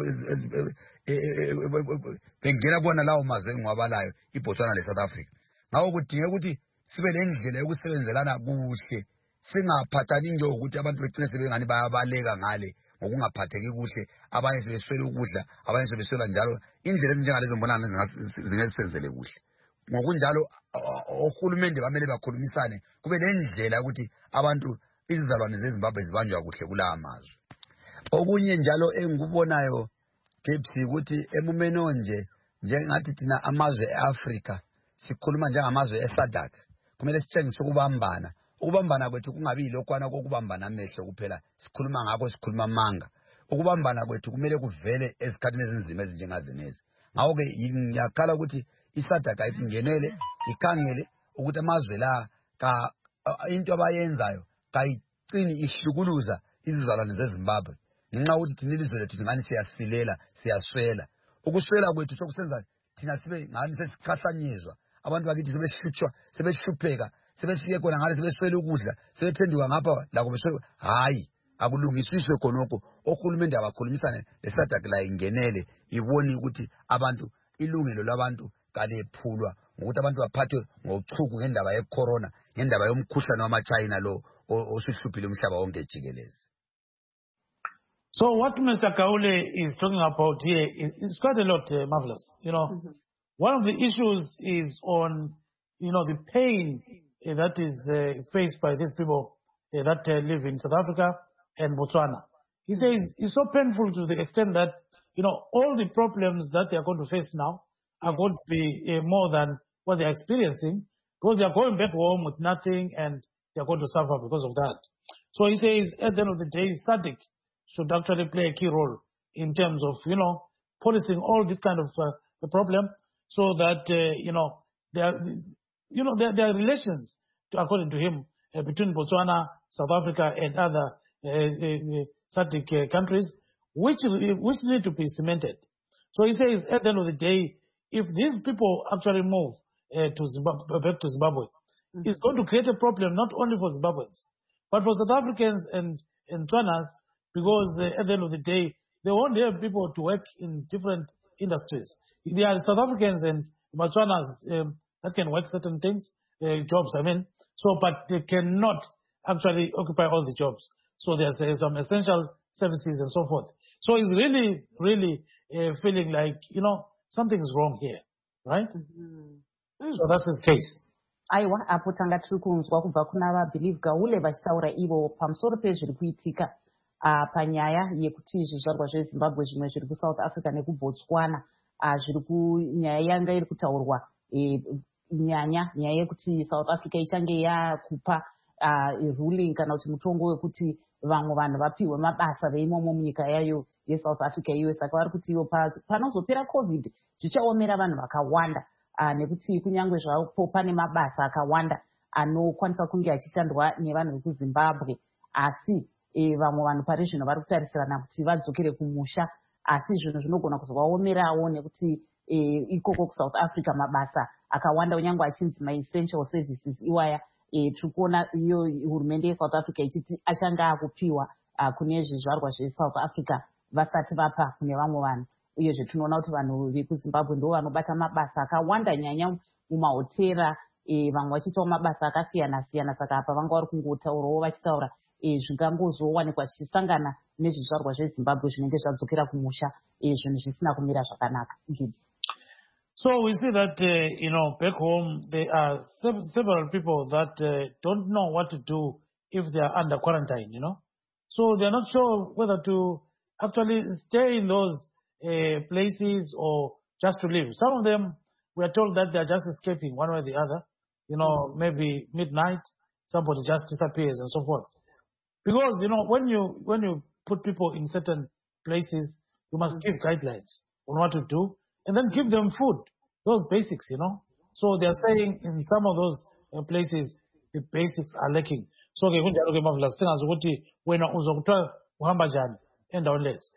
bengena kona lawo mazwe ngwabalayo iBotswana le South Africa ngawo kudinga ukuthi sibe lendlela yokusebenzelana kuhle singaphathani nje ukuthi abantu begcine sebengani bayabaleka ngale ngokungaphatheki kuhle abanye sebeswela ukudla abanye sebeswela njalo indlela ezinjengalezo mbonana zingesenzele kuhle ngokunjalo ohulumende bamele bakhulumisane kube lendlela ukuthi abantu izizalwane zeZimbabwe zibanjwa kuhle kula amazwe okunye njalo engikubonayo kepsi ukuthi emumeno njengathi thina amazwe eAfrica sikhuluma njengamazwe eSADC kumele sitshengise ukubambana kwethu kungabi lokwana kokubambana amehlo kuphela sikhuluma ngakho sikhuluma manga ukubambana kwethu kumele kuvele ezikhathini ezinzima ezinjengazenezi ngawo ke ngiyakhala ukuthi iSADC ayingenele ikhangele ukuthi amazwe la into abayenzayo kayicini ihlukuluza izizalwane zeZimbabwe ngenxa ukuthi thina ilizwe lethu ngani siyaswela ukuswela kwethu sokusenza thina sibe ngani sesikhahlanyezwa abantu bakithi sebehlupheka sebefike khona ngale sebeswela ukudla sebephenduka ngapha lako hayi akulungisiswe khonoko ohulumende abakhulumisane leSADC la ingenele iboni ukuthi abantu ilungelo labantu kalephulwa ngokuthi abantu baphathwe ngochuku ngendaba yecorona ngendaba yomkhuhlane wamaChina lo osihluphile umhlaba wonke jikelele.
So what Mr. Kaule is talking about here is quite a lot, Marvelous. One of the issues is on, the pain that is faced by these people that live in South Africa and Botswana. He says it's so painful to the extent that, all the problems that they are going to face now are going to be more than what they are experiencing because they are going back home with nothing and they are going to suffer because of that. So he says at the end of the day, SADC should actually play a key role in terms of, policing all this kind of the problem so that, there are relations, according to him, between Botswana, South Africa, and other SADC countries, which need to be cemented. So he says, at the end of the day, if these people actually move back to Zimbabwe, it's going to create a problem not only for Zimbabweans, but for South Africans and Tswanas, because at the end of the day, they won't have people to work in different industries. There are South Africans and Botswanas that can work certain things, jobs, but they cannot actually occupy all the jobs. So there's some essential services and so forth. So it's really, really feeling like, something's wrong here, right? So that's his case.
Aiwa apo tanga tiri kunzwa kubva kuna vaBelieve Gaule vachitaura ivo pamusoro pezviri kuitika panyaya yekuti zvizvarwa zveZimbabwe zvimwe zviri kuSouth Africa nekuBotswana nyaya yanga iri kutaurwa nyaya yekuti South Africa ichange yakupa ruling kana kuti mutongo wekuti vamwe vanhu vapiwe mabasa veimomo munyika yayo yeSouth Africa iwe saka vari kuti ivo panozopera COVID zvichaomera vanhu vakawanda nekuti kunyange zvapo pane mabasa akawanda anokwanisa kunge achishandwa nevanhu vekuZimbabwe asi vamwe vanhu pari zvino vari kutarisirana kuti vadzokere kumusha asi zvinhu zvinogona kuzovaomerawo nekuti ikoko kuSouth Africa mabasa akawanda unyange achinzi maessential services iwaya tiri kuona iyo hurumende yeSouth Africa ichiti achange akupiwa kune zvizvarwa zveSouth Africa vasati vapa kune vamwe vanhu uyezve tinoona kuti vanhu vekuzimbabwe ndo vanobata mabasa akawanda nyanya mumahotera vamwe vachiitawo mabasa akasiyana-siyana. Saka apa vanga vari kungotaurawo vachitaura zvingangozowanikwa zvichisangana nezvizvarwa zvezimbabwe zvinenge zvadzokera kumusha zvinhu zvisina kumira zvakanaka.
So we see that, back home, there are several people that don't know what to do if they are under quarantine, So they're not sure whether to actually stay in those places or just to leave. Some of them, we are told that they are just escaping one way or the other. Maybe midnight, somebody just disappears and so forth. Because, when you put people in certain places, you must give guidelines on what to do and then give them food, those basics, So they are saying in some of those places, the basics are lacking. So, Marvelous, singazi ukuthi wena uzokuthiwa uhamba njani endaweni lezi.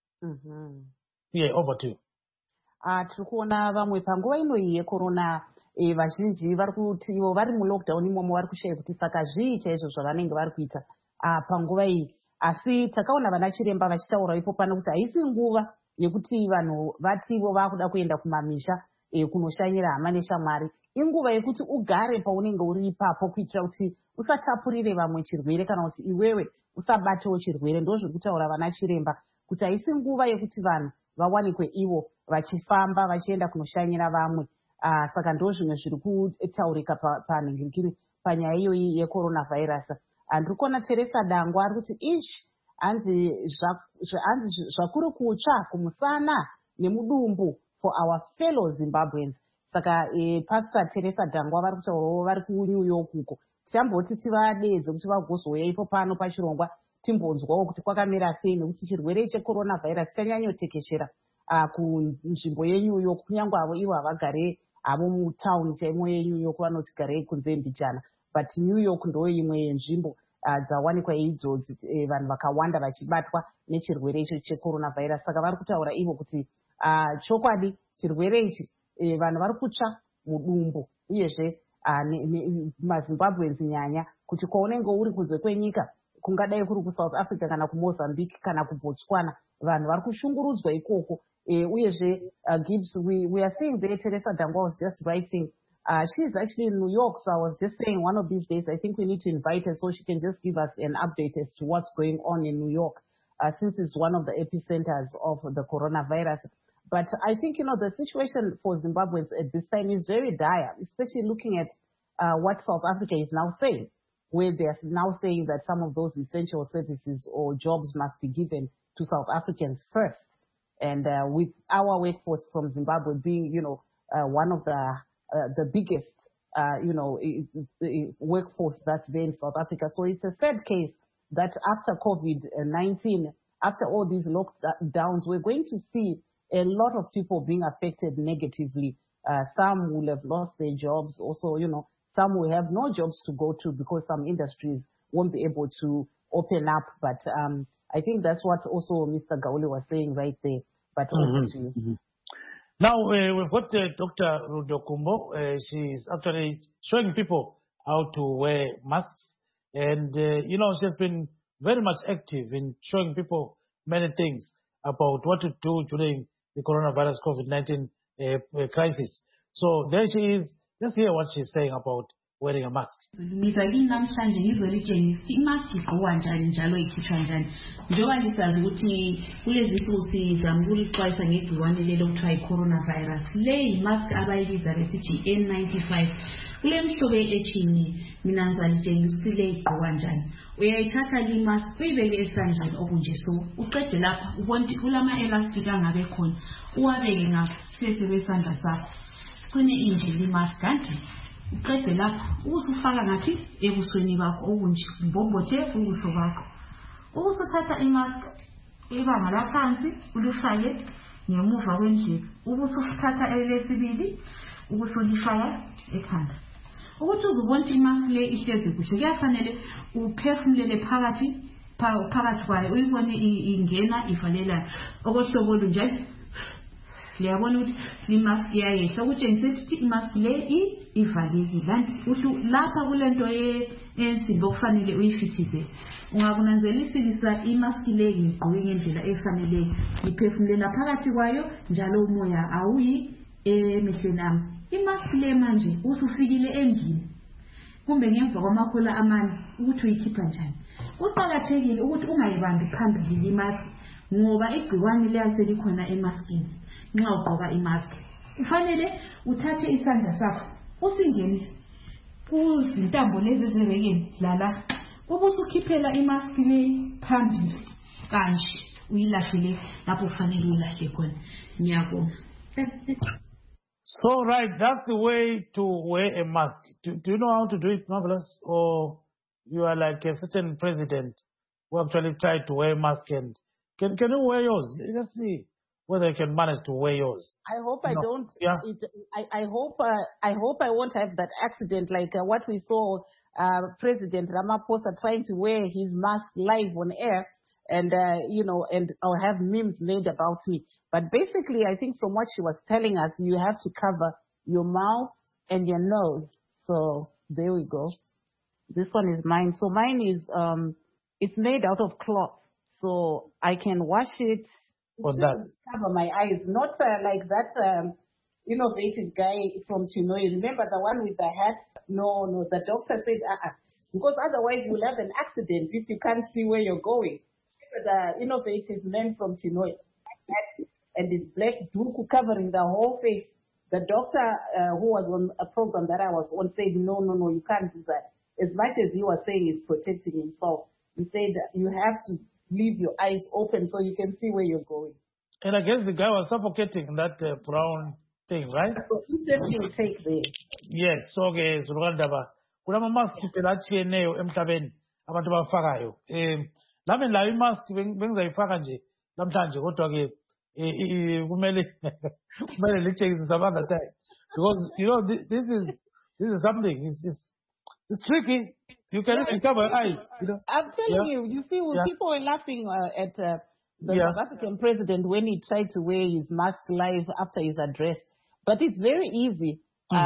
Yeah, over to you.
Tiri kuona vamwe panguva inoyi yekorona vazhinji vari kuti ivo vari mulockdown imomo vari kushaya kuti saka zvii chaizvo zvavanenge vari kuita panguva iyi. Asi takaona vana chiremba vachitaura ipo pano kuti haisi nguva yekuti vanhu vativo vakuda kuenda kumamisha kunoshanyira hama neshamwari. Inguva yekuti ugare paunenge uri ipapo kuitira kuti usatapurire vamwe chirwere kana kuti iwewe usabatewo chirwere. Ndo zviri kutaura vana chiremba kuti haisi nguva yekuti vanhu vawanikwe ivo vachifamba vachienda kunoshanyira vamwe. Saka ndo zvimwe zviri kutaurika panhingirikiri panyaya iyoyi yeCoronavirus. Andiri kuona Teresa Dangwa ari kuti hanzi zvakuri kutsva kumusana nemudumbu for our fellow Zimbabweans. Saka Pastor Teresa Dangwa vari kutaurawo vari kuNew York uko. Tichamboti tivadedze kuti vagozouya ipo pano pachirongwa timbonzwawo kuti kwakamira sei nekuti chirwere cheCoronavirus chanyanyotekeshera kunzvimbo yeNew York, kunyange avo ivo havagare havo mutauni chaimo yeNew York vanoti garei kunze mbijana, but New York ndo imwe yenzvimbo dzawanikwa idzodzi vanhu vakawanda vachibatwa nechirwere icho cheCoronavirus. Saka vari kutaura ivo kuti chokwadi chirwere ichi vanhu vari kutsva mudumbu, uyezve maZimbabweans nyanya kuti kwaunenge uri kunze kwenyika kungadai kuri kuSouth Africa kana kuMozambique kana kuBotswana, vanhu vari kushungurudzwa ikoko. Uyezve Gibbs, we are seeing there, Teresa Dangwa was just writing, she's actually in New York, so I was just saying one of these days I think we need to invite her so she can just give us an update as to what's going on in New York, since it's one of the epicenters of the coronavirus. But I think, the situation for Zimbabweans at this time is very dire, especially looking at what South Africa is now saying, where they are now saying that some of those essential services or jobs must be given to South Africans first. And with our workforce from Zimbabwe being, one of the biggest, workforce that's there in South Africa. So it's a sad case that after COVID-19, after all these lockdowns, we're going to see a lot of people being affected negatively. Some will have lost their jobs. Also, some will have no jobs to go to because some industries won't be able to open up. But I think that's what also Mr. Gauli was saying right there. But over to you.
Mm-hmm. Now, we've got Dr. Rudo Kumbo. She's actually showing people how to wear masks. And, she's been very much active in showing people many things about what to do during the coronavirus COVID-19 crisis. So there she is. Let's hear what she's saying about wearing a mask.
Namhlanje ngizolitshengisa imask igqokwa njani njalo ikhitshwa njani. Njengoba lisazi ukuthi kulezi insuku sizama ukulixwayisa ngegciwane lelo kuthiwa i-coronavirus. Le imask abayibiza besithi N95. Kule mhlobo echini mina ngizalitshengisa le igqokwa njani. Uyayithatha le mask uyibeke esandleni okunje so uqede lapha ubona ukuthi kulama elastic angabe khona. Uwabeke ngasese besandla sakho. Kune inje le mask kanti uqede lapha usufaka ngathi ebusweni bakho okunje mbombothe ubuso bakho. Usuthatha imask ibanga laphansi ulifake ngemuva kwendlebe. Ubusuthatha elesibili ubusulifaka ekhanda. Ukuthi uzubona imask le ihlezi kuhle kuyafanele uphefumulele phakathi kwayo uyibone ingena ivalela okohlobo lunje liyabona ukuthi imask iyayehla ukutshengisa ukuthi imask le ivalekile uthi lapha kulento ensimbi okufanele uyifithize ungakunanzelisisa imask le ngigqoke ngendlela efanele ngiphefumulela phakathi kwayo njalo umoya awuyi emehlweni ami imask le manje usufikile endlini kumbe ngemva kwamakhola amane ukuthi uyikhipha njani kuqakathekile ukuthi ungayibambi phambili imask ngoba igciwane liyaselikhona emaskini nxa ugqoka imask kufanele uthathe isandla sakho usingenise kuzintambo lezi ezirekeni lala ubusukhiphela imask le phambili kanje uyilahlele lapho kufanele uyilahle khona ngiyabonga.
So, right, that's the way to wear a mask. Do you know how to do it, Marvelous? Or you are like a certain president who actually tried to wear a mask and can you wear yours? Let's see whether you can manage to wear yours.
I hope I don't.
Yeah.
I hope I won't have that accident like what we saw President Ramaphosa trying to wear his mask live on air. And, and I'll have memes made about me. But basically, I think from what she was telling us, you have to cover your mouth and your nose. So there we go. This one is mine. So mine is, it's made out of cloth. So I can wash it
to
cover my eyes. Not like that innovative guy from Chinoi. Remember the one with the hat? No. The doctor said, because otherwise you'll have an accident if you can't see where you're going. The innovative man from Chinoi and his black duku covering the whole face. The doctor who was on a program that I was on said, no, you can't do that. As much as he was saying he's protecting himself, he said you have to leave your eyes open so you can see where you're going.
And I guess the guy was suffocating that brown thing, right?
So you take there.
Yes, okay, so kuna mask phela achiyeneyo emhlabeni abantu bafakayo. Lami la imask bengizayifaka nje namhlanje kodwa ke kumele litshengise another time because this is something it's tricky. You can even cover your eyes.
I'm telling you, you see, people were laughing at the South African president when he tried to wear his mask live after his address. But it's very easy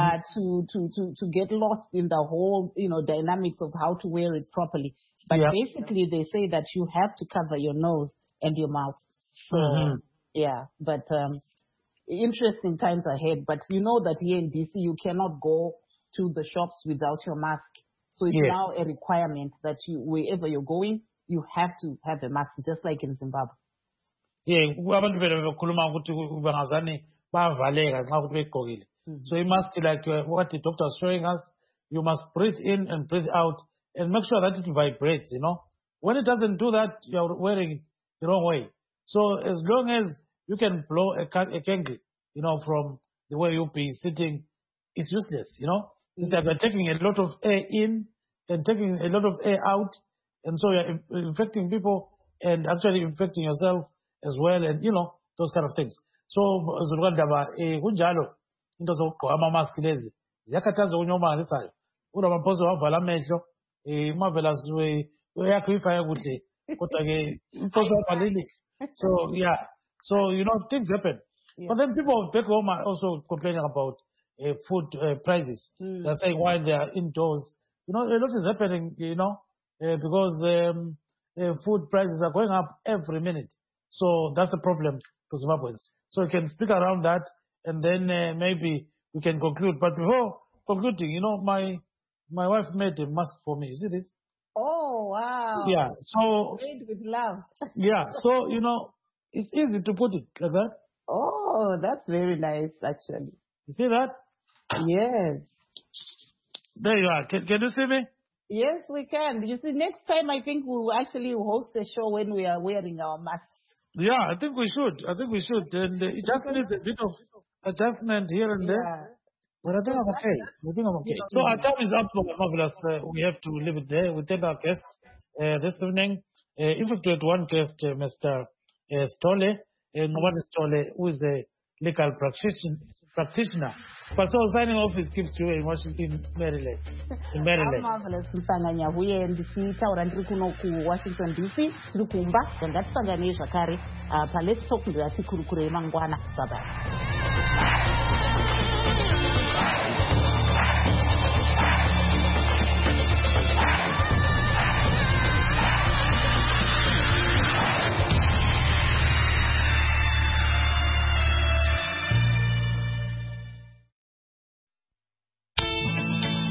to get lost in the whole, dynamics of how to wear it properly. But basically, they say that you have to cover your nose and your mouth. So, but interesting times ahead. But you know that here in DC, you cannot go to the shops without your mask. So it's now a requirement that wherever you're going, you have to have a mask, just like in Zimbabwe.
Abantu bekhuluma ukuthi bangazani bavaleka nxa ukuthi begqokile. So you must, like what the doctor is showing us, you must breathe in and breathe out and make sure that it vibrates, When it doesn't do that, you're wearing it the wrong way. So as long as you can blow a candle, from the way you'll be sitting, it's useless, It's like you're taking a lot of air in and taking a lot of air out. And so you're infecting people and actually infecting yourself as well and, those kind of things. So, kunjalo. Into zokugqoka ama-mask lezi ziyakhathaza okunye omangalisayo unamaphoso wavala amehlo Marvelous yakho ifaya kuhle kodwa ke imphoso wavalile. So things happen. But then people back home are also complaining about food prices. They're saying while they are indoors, a lot is happening, because food prices are going up every minute. So that's the problem for Zimbabweans. So you can speak around that. And then maybe we can conclude. But before concluding, my wife made a mask for me. You see this?
Oh, wow.
Yeah. So
made with love.
Yeah. So, it's easy to put it like that.
Oh, that's very nice, actually.
You see that?
Yes.
There you are. Can you see me?
Yes, we can. You see, next time I think we will actually host a show when we are wearing our masks.
Yeah, I think we should. And it just needs a bit of adjustment here and there. But I think I'm okay. So our time is up, Marvelous. We have to leave it there. We thank our guests this evening. In fact, we had one guest, Mr. Stole, Ngubane Stole, who is a legal practitioner. Pastor signing off is Gift Joy in Washington, Maryland. In Maryland.
Marvelous Msanganya huye ndichitaura ndiri kuno kuWashington DC tiri kumba ngatisanganei zvakare pa Let's Talk ndati kurukurei mangwana. Bye bye.